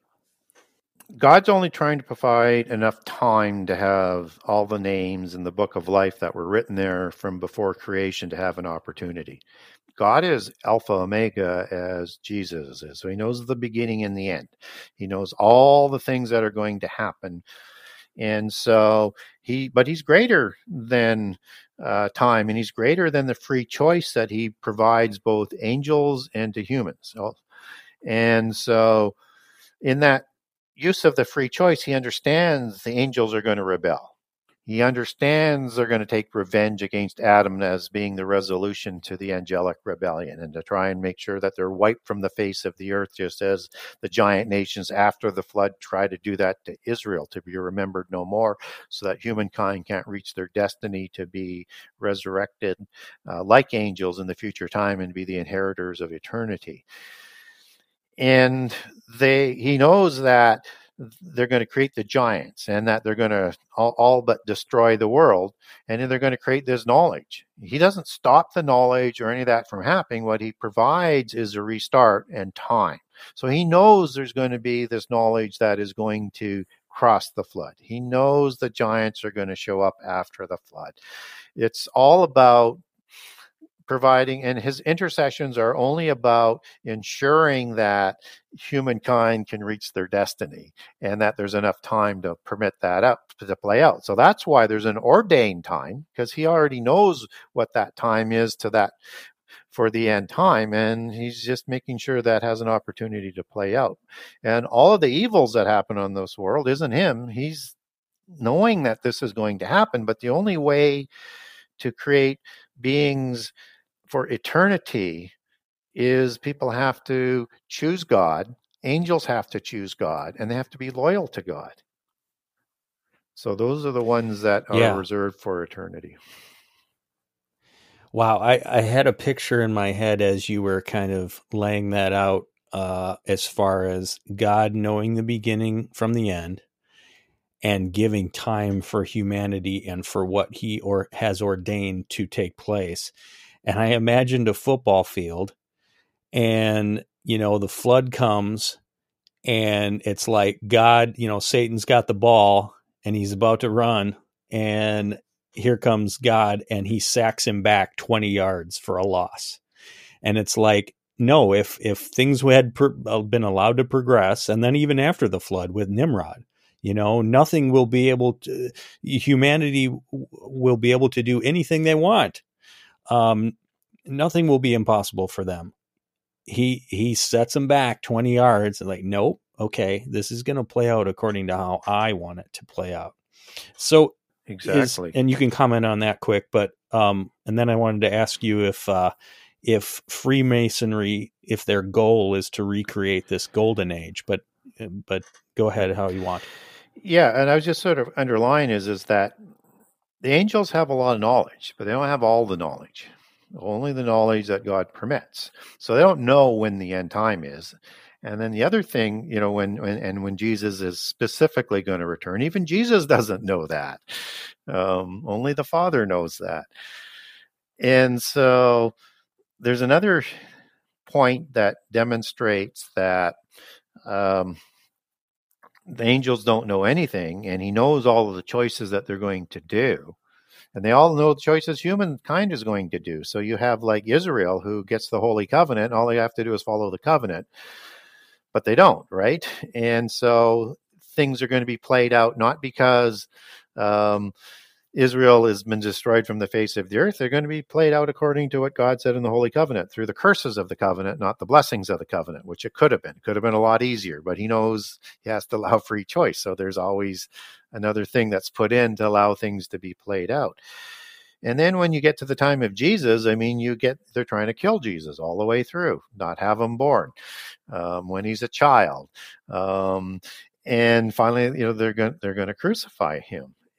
God's only trying to provide enough time to have all the names in the book of life that were written there from before creation to have an opportunity. God is Alpha Omega as Jesus is. So he knows the beginning and the end. He knows all the things that are going to happen. And so he, but he's greater than uh, time, and he's greater than the free choice that he provides both angels and to humans. So, and so in that use of the free choice, he understands the angels are going to rebel. He understands they're going to take revenge against Adam as being the resolution to the angelic rebellion, and to try and make sure that they're wiped from the face of the earth, just as the giant nations after the flood try to do that to Israel, to be remembered no more, so that humankind can't reach their destiny to be resurrected uh, like angels in the future time and be the inheritors of eternity. And they, he knows that they're going to create the giants, and that they're going to all, all but destroy the world, and then they're going to create this knowledge. He doesn't stop the knowledge or any of that from happening. What he provides is a restart and time. So he knows there's going to be this knowledge that is going to cross the flood. He knows the giants are going to show up after the flood. It's all about providing, and his intercessions are only about ensuring that humankind can reach their destiny, and that there's enough time to permit that up to play out. So that's why there's an ordained time, because he already knows what that time is to that for the end time, and he's just making sure that has an opportunity to play out. And all of the evils that happen on this world isn't him. He's knowing that this is going to happen, but the only way to create beings for eternity is people have to choose God, angels have to choose God, and they have to be loyal to God. So those are the ones that are yeah. reserved for eternity. Wow, I, I had a picture in my head as you were kind of laying that out, uh, as far as God knowing the beginning from the end and giving time for humanity and for what he or has ordained to take place. And I imagined a football field, and, you know, the flood comes, and it's like God, you know, Satan's got the ball and he's about to run, and here comes God, and he sacks him back twenty yards for a loss. And it's like, no, if, if things had per, been allowed to progress, and then even after the flood with Nimrod, you know, nothing will be able to, humanity will be able to do anything they want. Um, nothing will be impossible for them. He, he sets them back twenty yards and like, nope. Okay. This is going to play out according to how I want it to play out. So exactly. Is, and you can comment on that quick, but, um, and then I wanted to ask you if, uh, if Freemasonry, if their goal is to recreate this golden age, but, but go ahead how you want. Yeah. And I was just sort of underlying is, is that the angels have a lot of knowledge, but they don't have all the knowledge, only the knowledge that God permits. So they don't know when the end time is. And then the other thing, you know, when, when and when Jesus is specifically going to return, even Jesus doesn't know that. Um, only the Father knows that. And so there's another point that demonstrates that um, the angels don't know anything, and he knows all of the choices that they're going to do. And they all know the choices humankind is going to do. So you have like Israel, who gets the Holy Covenant. All they have to do is follow the covenant. But they don't, right? And so things are going to be played out, not because um, Israel has been destroyed from the face of the earth. They're going to be played out according to what God said in the Holy Covenant, through the curses of the covenant, not the blessings of the covenant, which it could have been. It could have been a lot easier, but he knows he has to allow free choice. So there's always another thing that's put in to allow things to be played out. And then when you get to the time of Jesus, I mean, you get, they're trying to kill Jesus all the way through, not have him born um, when he's a child. Um, and finally, you know, they're going, they're going to crucify him.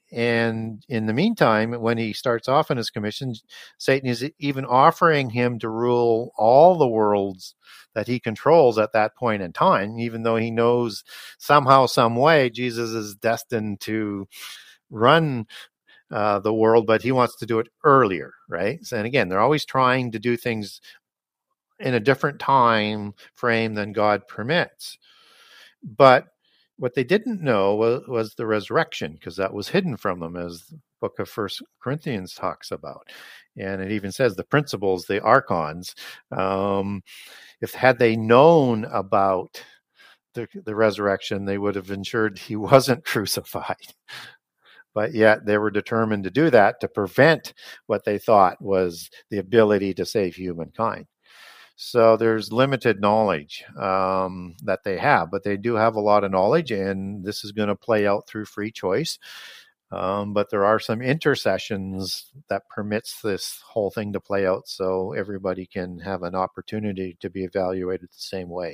And in the meantime, when he starts off in his commission, Satan is even offering him to rule all the worlds that he controls at that point in time, even though he knows somehow, some way, Jesus is destined to run uh, the world, but he wants to do it earlier, right? And again, they're always trying to do things in a different time frame than God permits. But what they didn't know was, was the resurrection, because that was hidden from them, as the book of First Corinthians talks about. And it even says the principles, the archons, um, if had they known about the, the resurrection, they would have ensured he wasn't crucified. But yet they were determined to do that to prevent what they thought was the ability to save humankind. So there's limited knowledge um, that they have, but they do have a lot of knowledge, and this is going to play out through free choice. Um, but there are some intercessions that permits this whole thing to play out, so everybody can have an opportunity to be evaluated the same way.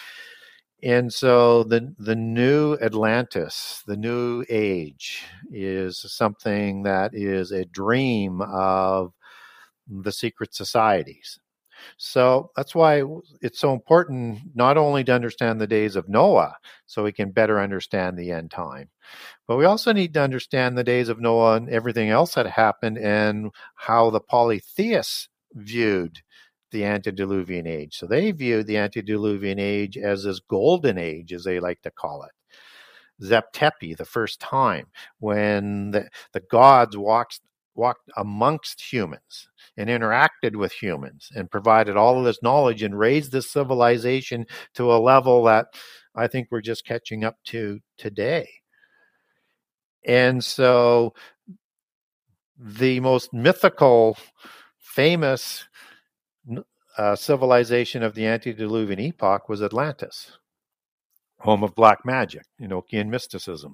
And so the the new Atlantis, the new age, is something that is a dream of the secret societies. So that's why it's so important not only to understand the days of Noah so we can better understand the end time, but we also need to understand the days of Noah and everything else that happened and how the polytheists viewed the antediluvian age. So they viewed the antediluvian age as this golden age, as they like to call it. Zeptepi, the first time when the, the gods walked walked amongst humans and interacted with humans and provided all of this knowledge and raised this civilization to a level that I think we're just catching up to today. And so the most mythical, famous uh, civilization of the antediluvian epoch was Atlantis, home of black magic, Enochian mysticism.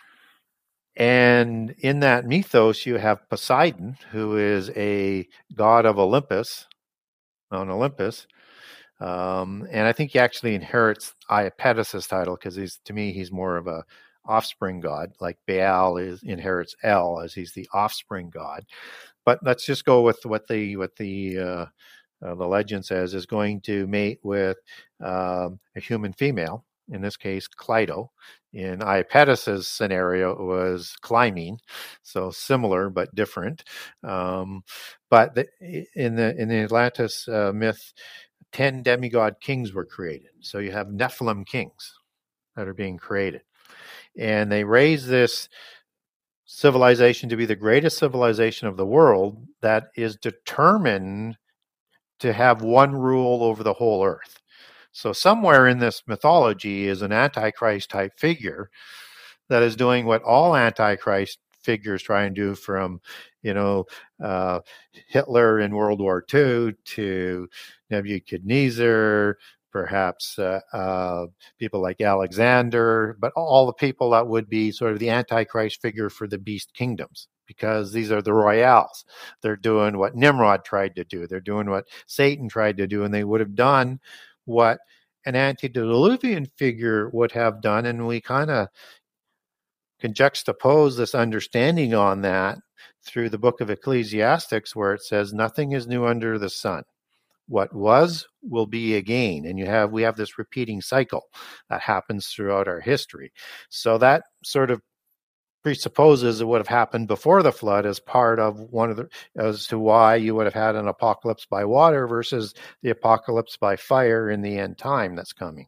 And in that mythos, you have Poseidon, who is a god of Olympus, on Olympus. Um, and I think he actually inherits Iapetus' title, because he's, to me, he's more of a offspring god, like Baal is inherits El, as he's the offspring god. But let's just go with what the what the uh, uh, the legend says is going to mate with um, a human female. In this case, Cleito. In Iapetus' scenario, it was Clymene, so similar but different. Um, but the, in the in the Atlantis uh, myth, ten demigod kings were created. So you have Nephilim kings that are being created, and they raise this civilization to be the greatest civilization of the world that is determined to have one rule over the whole earth. So somewhere in this mythology is an Antichrist type figure that is doing what all Antichrist figures try and do, from, you know, uh, Hitler in World War Two to Nebuchadnezzar, perhaps uh, uh, people like Alexander, but all the people that would be sort of the Antichrist figure for the beast kingdoms, because these are the royales. They're doing what Nimrod tried to do. They're doing what Satan tried to do, and they would have done what an antediluvian figure would have done. And we kind of can juxtapose this understanding on that through the book of Ecclesiastes, where it says, nothing is new under the sun. What was will be again. And you have we have this repeating cycle that happens throughout our history. So that sort of presupposes it would have happened before the flood as part of one of the, as to why you would have had an apocalypse by water versus the apocalypse by fire in the end time that's coming.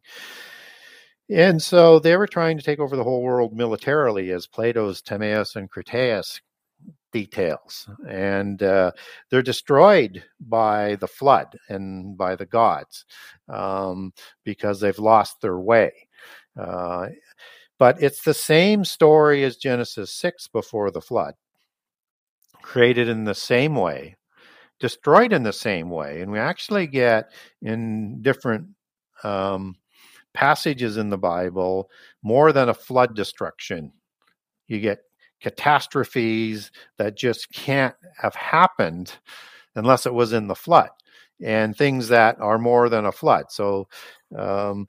And so they were trying to take over the whole world militarily, as Plato's Timaeus and Critias details. And uh, they're destroyed by the flood and by the gods um, because they've lost their way. Uh, But it's the same story as Genesis six before the flood, created in the same way, destroyed in the same way. And we actually get in different um, passages in the Bible more than a flood destruction. You get catastrophes that just can't have happened unless it was in the flood, and things that are more than a flood. So um,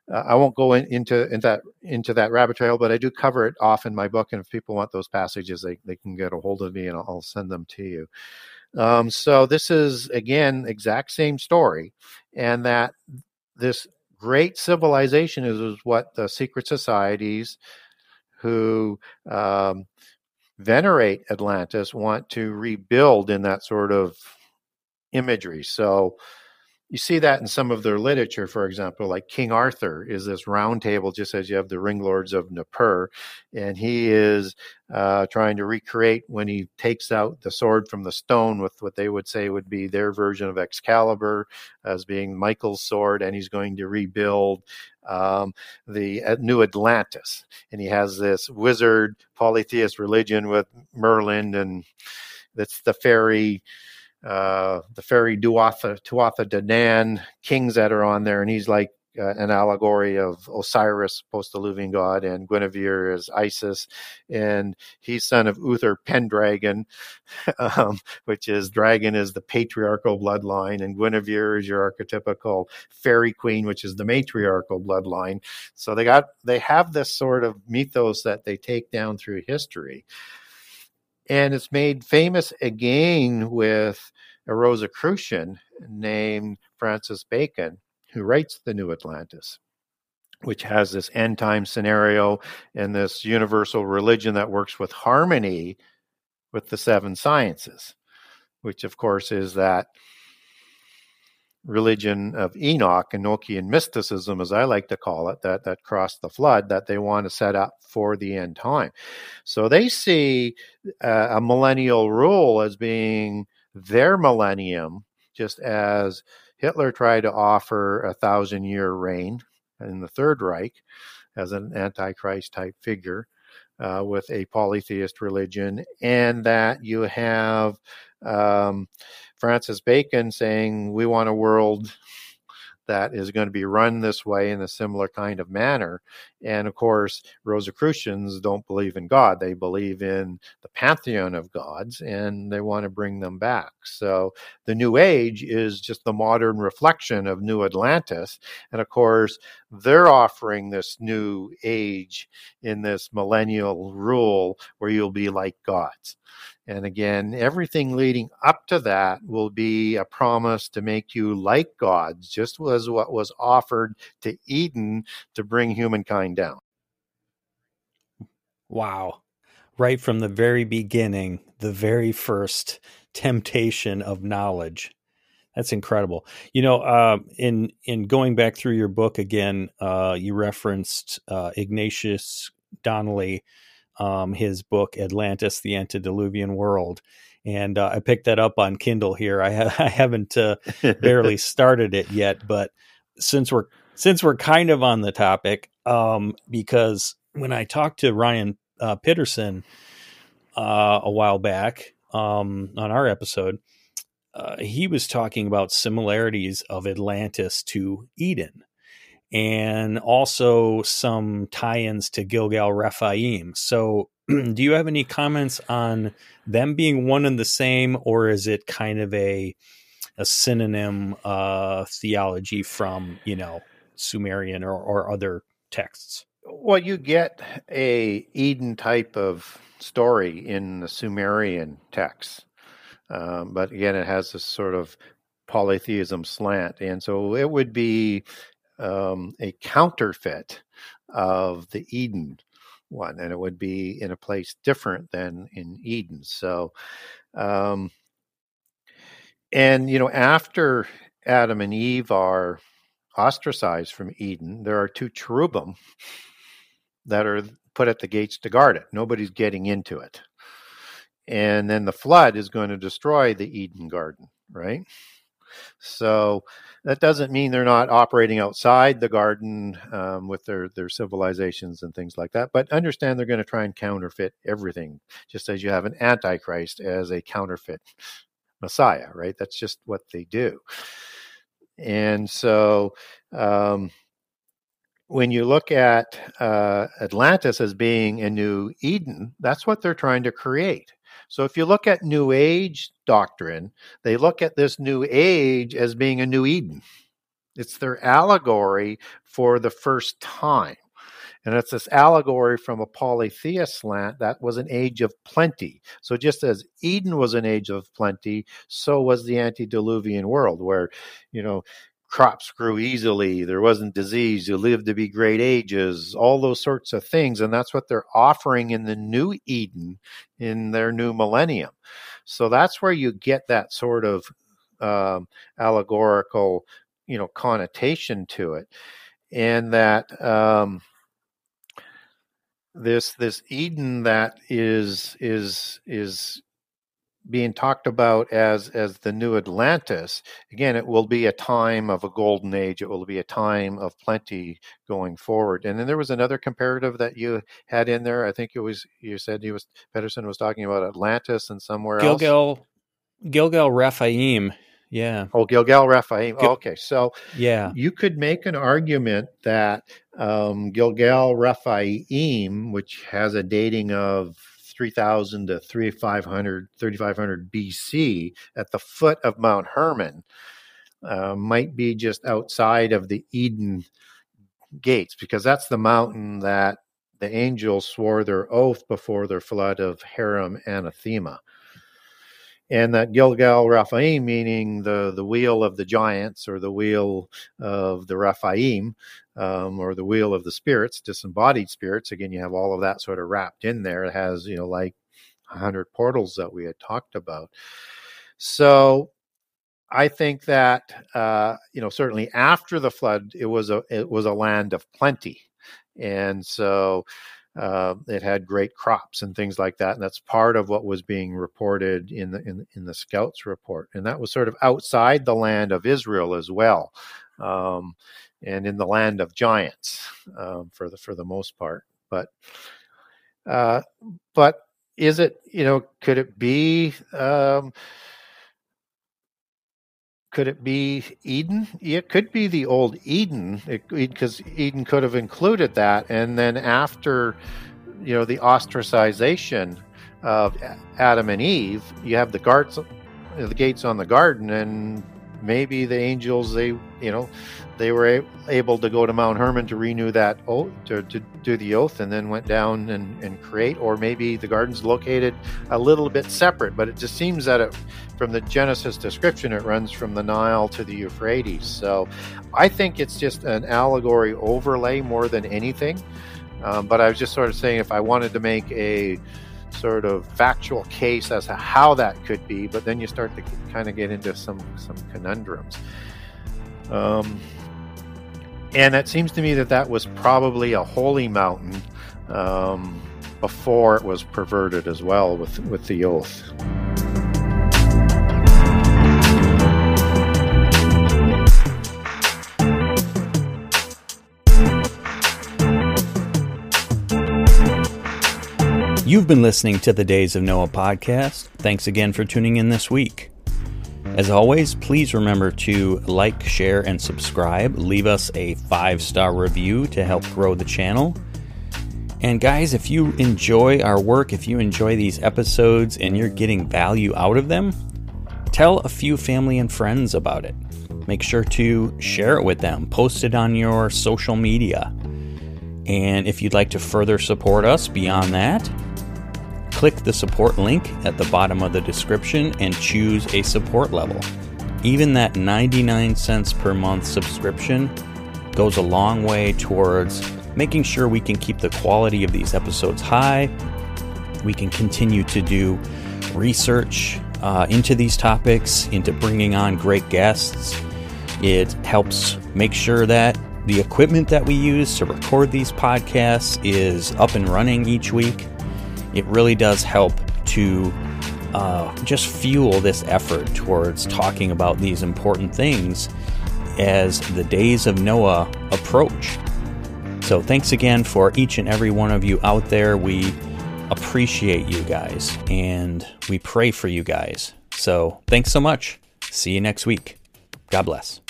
uh, I won't go in, into, into that into that rabbit trail, but I do cover it off in my book. And if people want those passages, they, they can get a hold of me and I'll, I'll send them to you. Um, so this is, again, exact same story. And that this great civilization is, is what the secret societies who um, venerate Atlantis want to rebuild in that sort of imagery. So you see that in some of their literature, for example, like King Arthur is this round table, just as you have the Ring Lords of Nippur, and he is uh, trying to recreate when he takes out the sword from the stone with what they would say would be their version of Excalibur as being Michael's sword, and he's going to rebuild um, the uh, New Atlantis. And he has this wizard polytheist religion with Merlin, and that's the fairy uh the fairy Tuatha, Tuatha De Danann kings that are on there, and he's like uh, an allegory of Osiris, post-Diluvian god, and Guinevere is Isis, and he's son of Uther Pendragon, um, which is dragon is the patriarchal bloodline, and Guinevere is your archetypical fairy queen, which is the matriarchal bloodline. So they got they have this sort of mythos that they take down through history. And it's made famous again with a Rosicrucian named Francis Bacon, who writes The New Atlantis, which has this end time scenario and this universal religion that works with harmony with the seven sciences, which of course is that religion of Enoch, Enochian mysticism, as I like to call it, that, that crossed the flood, that they want to set up for the end time. So they see uh, a millennial rule as being their millennium, just as Hitler tried to offer a thousand-year reign in the Third Reich as an Antichrist type figure uh, with a polytheist religion, and that you have um, Francis Bacon saying, we want a world that is going to be run this way in a similar kind of manner. And of course, Rosicrucians don't believe in God. They believe in the pantheon of gods, and they want to bring them back. So the New Age is just the modern reflection of New Atlantis. And of course, they're offering this new age in this millennial rule where you'll be like gods. And again, everything leading up to that will be a promise to make you like gods, just as what was offered to Eden to bring humankind down. Wow. Right from the very beginning, the very first temptation of knowledge. That's incredible. You know, uh, in in going back through your book again, uh, you referenced uh, Ignatius Donnelly, um, his book Atlantis: The Antediluvian World, and uh, I picked that up on Kindle here. I, ha- I haven't uh, barely started it yet, but since we're since we're kind of on the topic, um, because when I talked to Ryan uh, Pitterson uh, a while back um, on our episode. Uh, he was talking about similarities of Atlantis to Eden, and also some tie-ins to Gilgal Rephaim. So do you have any comments on them being one and the same, or is it kind of a a synonym uh, theology from, you know, Sumerian or, or other texts? Well, you get a Eden type of story in the Sumerian texts. Um, but again, it has this sort of polytheism slant. And so it would be um, a counterfeit of the Eden one, and it would be in a place different than in Eden. So, um, and, you know, after Adam and Eve are ostracized from Eden, there are two cherubim that are put at the gates to guard it. Nobody's getting into it. And then the flood is going to destroy the Eden garden, right? So that doesn't mean they're not operating outside the garden um, with their, their civilizations and things like that. But understand they're going to try and counterfeit everything, just as you have an Antichrist as a counterfeit Messiah, right? That's just what they do. And so um, when you look at uh, Atlantis as being a new Eden, that's what they're trying to create. So if you look at New Age doctrine, they look at this New Age as being a new Eden. It's their allegory for the first time. And it's this allegory from a polytheist slant that was an age of plenty. So just as Eden was an age of plenty, so was the antediluvian world, where, you know, crops grew easily, there wasn't disease, you lived to be great ages, all those sorts of things. And that's what they're offering in the new Eden in their new millennium. So that's where you get that sort of um, allegorical, you know, connotation to it. And that um, this this Eden that is is is being talked about as as the new Atlantis, again, it will be a time of a golden age. It will be a time of plenty going forward. And then there was another comparative that you had in there. I think it was, you said he was, Pedersen was talking about Atlantis and somewhere Gilgal, else. Gilgal Rephaim. Yeah. Oh, Gilgal Rephaim. Gil- okay. So yeah, you could make an argument that um, Gilgal Rephaim, which has a dating of three thousand to thirty-five hundred, thirty-five hundred B C at the foot of Mount Hermon, uh, might be just outside of the Eden gates, because that's the mountain that the angels swore their oath before their flood of Haram anathema. And that Gilgal Rephaim, meaning the, the wheel of the giants, or the wheel of the Rephaim, um, or the wheel of the spirits, disembodied spirits. Again, you have all of that sort of wrapped in there. It has, you know, like one hundred portals that we had talked about. So I think that, uh, you know, certainly after the flood, it was a it was a land of plenty. And so Uh, it had great crops and things like that, and that's part of what was being reported in the in, in the Scouts report. And that was sort of outside the land of Israel as well, um, and in the land of giants um, for the for the most part. But uh, but is it, you know, could it be? Um, Could it be Eden? It could be the old Eden, because Eden could have included that. And then after, you know, the ostracization of Adam and Eve, you have the guards, the gates on the garden, and maybe the angels, they, you know, they were able to go to Mount Hermon to renew that oath, to, to do the oath, and then went down and, and create. Or maybe the garden's located a little bit separate, but it just seems that it, from the Genesis description, it runs from the Nile to the Euphrates. So I think it's just an allegory overlay more than anything. Um, but I was just sort of saying, if I wanted to make a sort of factual case as to how that could be, but then you start to kind of get into some some conundrums. Um, and it seems to me that that was probably a holy mountain um, before it was perverted as well with, with the oath. You've been listening to the Days of Noah podcast. Thanks again for tuning in this week. As always, please remember to like, share, and subscribe. Leave us a five-star review to help grow the channel. And guys, if you enjoy our work, if you enjoy these episodes and you're getting value out of them, tell a few family and friends about it. Make sure to share it with them. Post it on your social media. And if you'd like to further support us beyond that, click the support link at the bottom of the description and choose a support level. Even that ninety-nine cents per month subscription goes a long way towards making sure we can keep the quality of these episodes high. We can continue to do research uh, into these topics, into bringing on great guests. It helps make sure that the equipment that we use to record these podcasts is up and running each week. It really does help to uh, just fuel this effort towards talking about these important things as the days of Noah approach. So thanks again for each and every one of you out there. We appreciate you guys, and we pray for you guys. So thanks so much. See you next week. God bless.